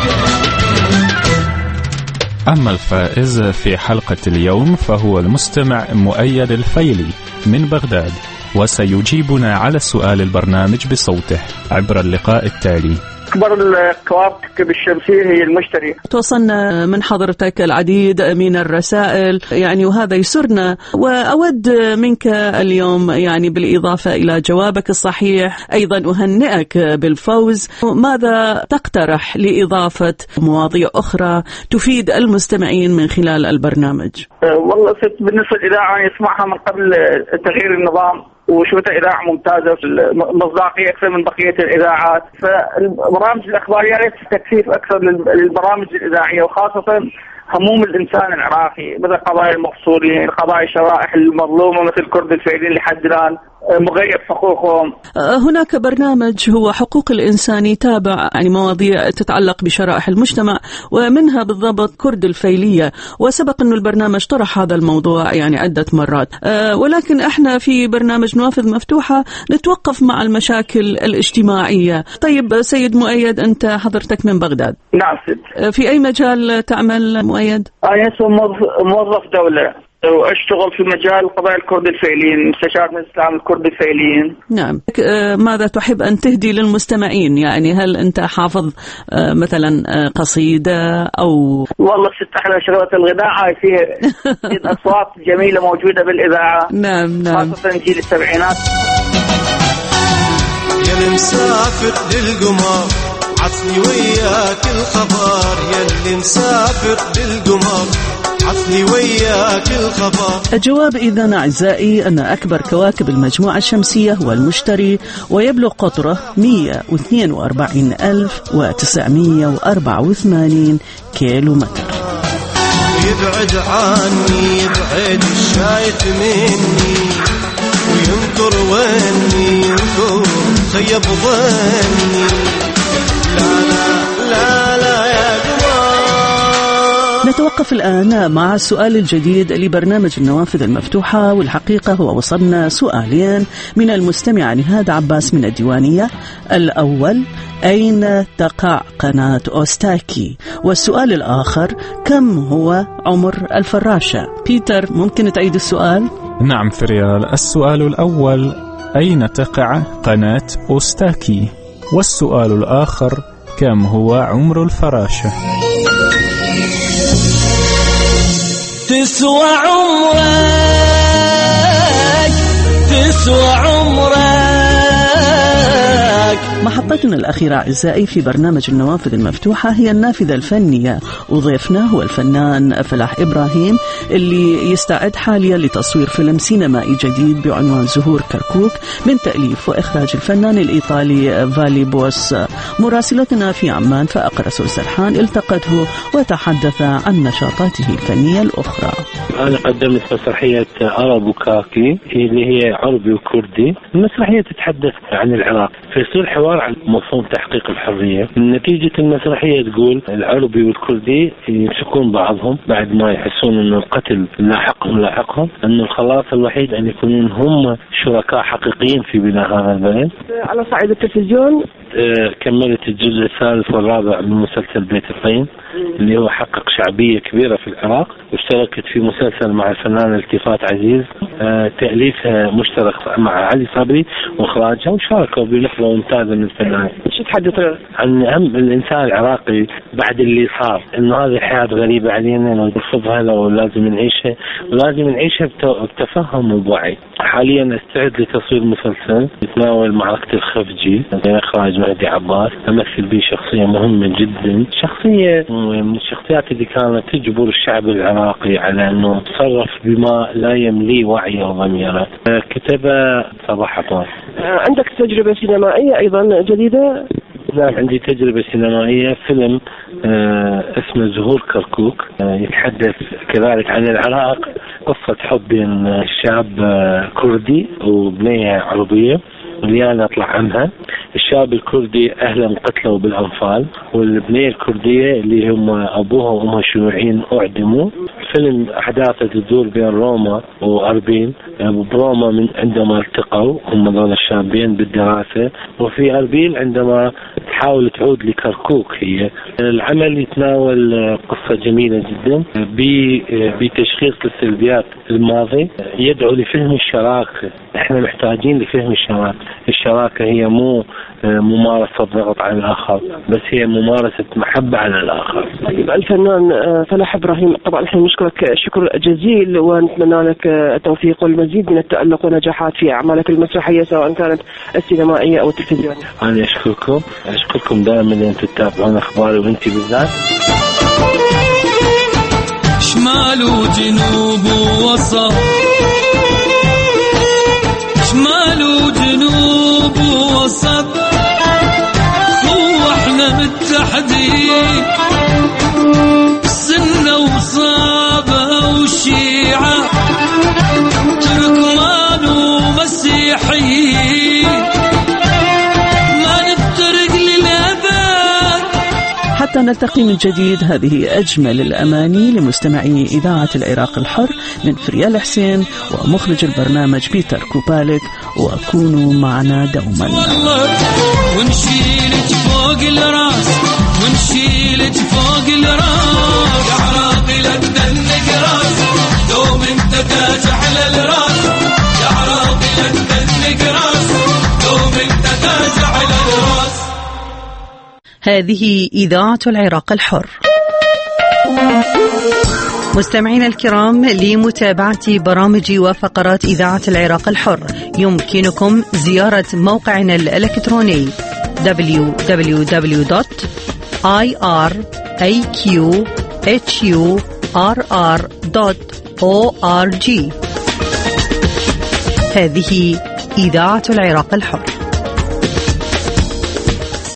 أما الفائز في حلقة اليوم فهو المستمع مؤيد الفيلي من بغداد، وسيجيبنا على سؤال البرنامج بصوته عبر اللقاء التالي. أكبر الكواكب الشمسية هي المشتري. توصلنا من حضرتك العديد من الرسائل يعني، وهذا يسرنا، وأود منك اليوم يعني بالإضافة إلى جوابك الصحيح أيضا أهنئك بالفوز. ماذا تقترح لإضافة مواضيع أخرى تفيد المستمعين من خلال البرنامج؟ والله ست بالنسبة للإذاعة يسمعها من قبل تغيير النظام، وشوتها إذاعة ممتازة في المصداقية أكثر من بقية الإذاعات. فالبرامج الأخبارية ليست تكثيف أكثر للبرامج الإذاعية، وخاصة هموم الإنسان العراقي، مثل قضايا المفصولين، قضايا الشرائح المظلومة مثل كرد الفعليين لحد الآن مغيب حقوقهم. هناك برنامج هو حقوق الإنسان يتابع يعني مواضيع تتعلق بشرائح المجتمع، ومنها بالضبط كرد الفيلية، وسبق أن البرنامج طرح هذا الموضوع يعني عدة مرات، ولكن احنا في برنامج نوافذ مفتوحة نتوقف مع المشاكل الاجتماعية. طيب سيد مؤيد، أنت حضرتك من بغداد. نعم سيد. في أي مجال تعمل مؤيد؟ أنا موظف دولة، وأشتغل في مجال قضايا الكرد الفعليين، مستشار من الإسلام الكرد الفعليين. نعم. ماذا تحب أن تهدي للمستمعين؟ يعني هل أنت حافظ مثلا قصيدة أو؟ والله ست أحلى شغلة الغناء هاي فيها أصوات جميلة موجودة بالإذاعة. نعم نعم. خاصة جيل السبعينات. يا المسافر للقمر عطني وياك الخبر، يا اللي مسافر للقمر عطني وياك الخبر. الجواب إذن أعزائي أن أكبر كواكب المجموعة الشمسية هو المشتري، ويبلغ قطره مئة واثنين وأربعين ألف وتسعمئة وأربعة وثمانين كيلو متر. يبعد عني يبعد الشايت مني، وينكر ويني ينكر خيب ظني. لا لا لا لا يا قمر نتوقف الآن مع السؤال الجديد لبرنامج النوافذ المفتوحة، والحقيقة هو وصلنا سؤالين من المستمع نهاد عباس من الديوانية. الأول: أين تقع قناة أوستاكي؟ والسؤال الآخر: كم هو عمر الفراشة؟ بيتر، ممكن تعيد السؤال؟ نعم فريال، السؤال الأول: أين تقع قناة أوستاكي؟ والسؤال الآخر: كم هو عمر الفراشة؟ تسوى عمرك تسوى عمرك. محطتنا الأخيرة أعزائي في برنامج النوافذ المفتوحة هي النافذة الفنية، وضيفنا هو الفنان فلاح إبراهيم اللي يستعد حاليا لتصوير فيلم سينمائي جديد بعنوان زهور كركوك من تأليف وإخراج الفنان الإيطالي فالي بوس. مراسلتنا في عمان فأقرأ سرحان التقته وتحدث عن نشاطاته الفنية الأخرى. أنا قدمت مسرحية أرابوكاكي اللي هي عربي وكردي. المسرحية تتحدث عن العراق، فيصير حوار عن مفهوم تحقيق الحرية. نتيجة المسرحية تقول العربي والكردي يمسكون بعضهم بعد ما يحسون أن القتل لاحقهم لاحقهم أن الخلاص الوحيد أن يكونون هم شركاء حقيقيين في بناء هذا البلد. على صعيد التلفزيون كملت الجزء الثالث والرابع من مسلسل بيت الطين اللي هو حقق شعبية كبيرة في العراق، واشتركت في مسلسل مع الفنان التفات عزيز تأليفها مشترك مع علي صبري واخراجها، وشاركوا بلحظة ممتازة من الفنان. شو تحدث عن أهم الإنسان العراقي بعد اللي صار، إنه هذه حياة غريبة علينا ونرفضها لو لازم نعيشها، ولازم نعيشها بتفهم وبوعي. حاليا استعد لتصوير مسلسل يتناول معركة الخفجي من إخراج مهدي عباس، أمثل به شخصية مهمة جدا، شخصية من الشخصيات اللي كانت تجبر الشعب العراقي على أنه يتصرف بما لا يملي وعيه وضميره. كتبه صباح عطار. عندك تجربة سينمائية أيضا جديدة؟ نعم، عندي تجربة سينمائية، فيلم آه اسمه زهور كركوك، آه يتحدث كذلك عن العراق، قصة حب بين شاب آه كردي وبنية عربية اللي أنا أطلع عنها. الشاب الكردي أهلا قتلوا بالأنفال، والبنية الكردية اللي هم أبوها وأمها شيوعيين أعدموا. فيلم أحداثه تدور بين روما وأربيل. بروما من عندما التقوا هم دول الشابين بالدراسة، وفي أربيل عندما تحاول تعود لكركوك. هي العمل يتناول قصة جميلة جدا بتشخيص السلبيات الماضي، يدعو لفهم الشراكة. احنا محتاجين لفهم الشراكة. الشراكة هي مو ممارسة ضغط على الآخر، بس هي ممارسة محبة على الآخر. طيب الفنان فلاح إبراهيم، طبعا احنا نشكرك شكر جزيل ونتمنى لك التوفيق والمزيد من التألق ونجاحات في أعمالك المسرحية سواء كانت السينمائية أو التلفزيونية. أنا أشكركم أشكركم دائما أن تتابعون أخباري وأنت بالذات. شمال وجنوب ووسط، شمال وجنوب ووسط، واحنا متحدين، سنة وصابة وشيعة، تركمان ومسيحيين، ما نفترق للأبد. حتى نلتقي من جديد، هذه أجمل الأماني لمستمعي إذاعة العراق الحر من فريال حسين ومخرج البرنامج بيتر كوبالك، وكونوا معنا دوما. ونشيلك فوق الراس، ونشيلك فوق الراس، يا عراقي لا تدنك راس، دوم انت تاج على الراس، يا عراقي لا تدنك راس، دوم انت تاج على الراس. هذه إذاعة العراق الحر. مستمعينا الكرام، لمتابعة برامج وفقرات إذاعة العراق الحر يمكنكم زيارة موقعنا الإلكتروني دبليو دبليو دبليو دوت آي آر إيه كيو إتش يو آر آر دوت أو آر جي. هذه إذاعة العراق الحر.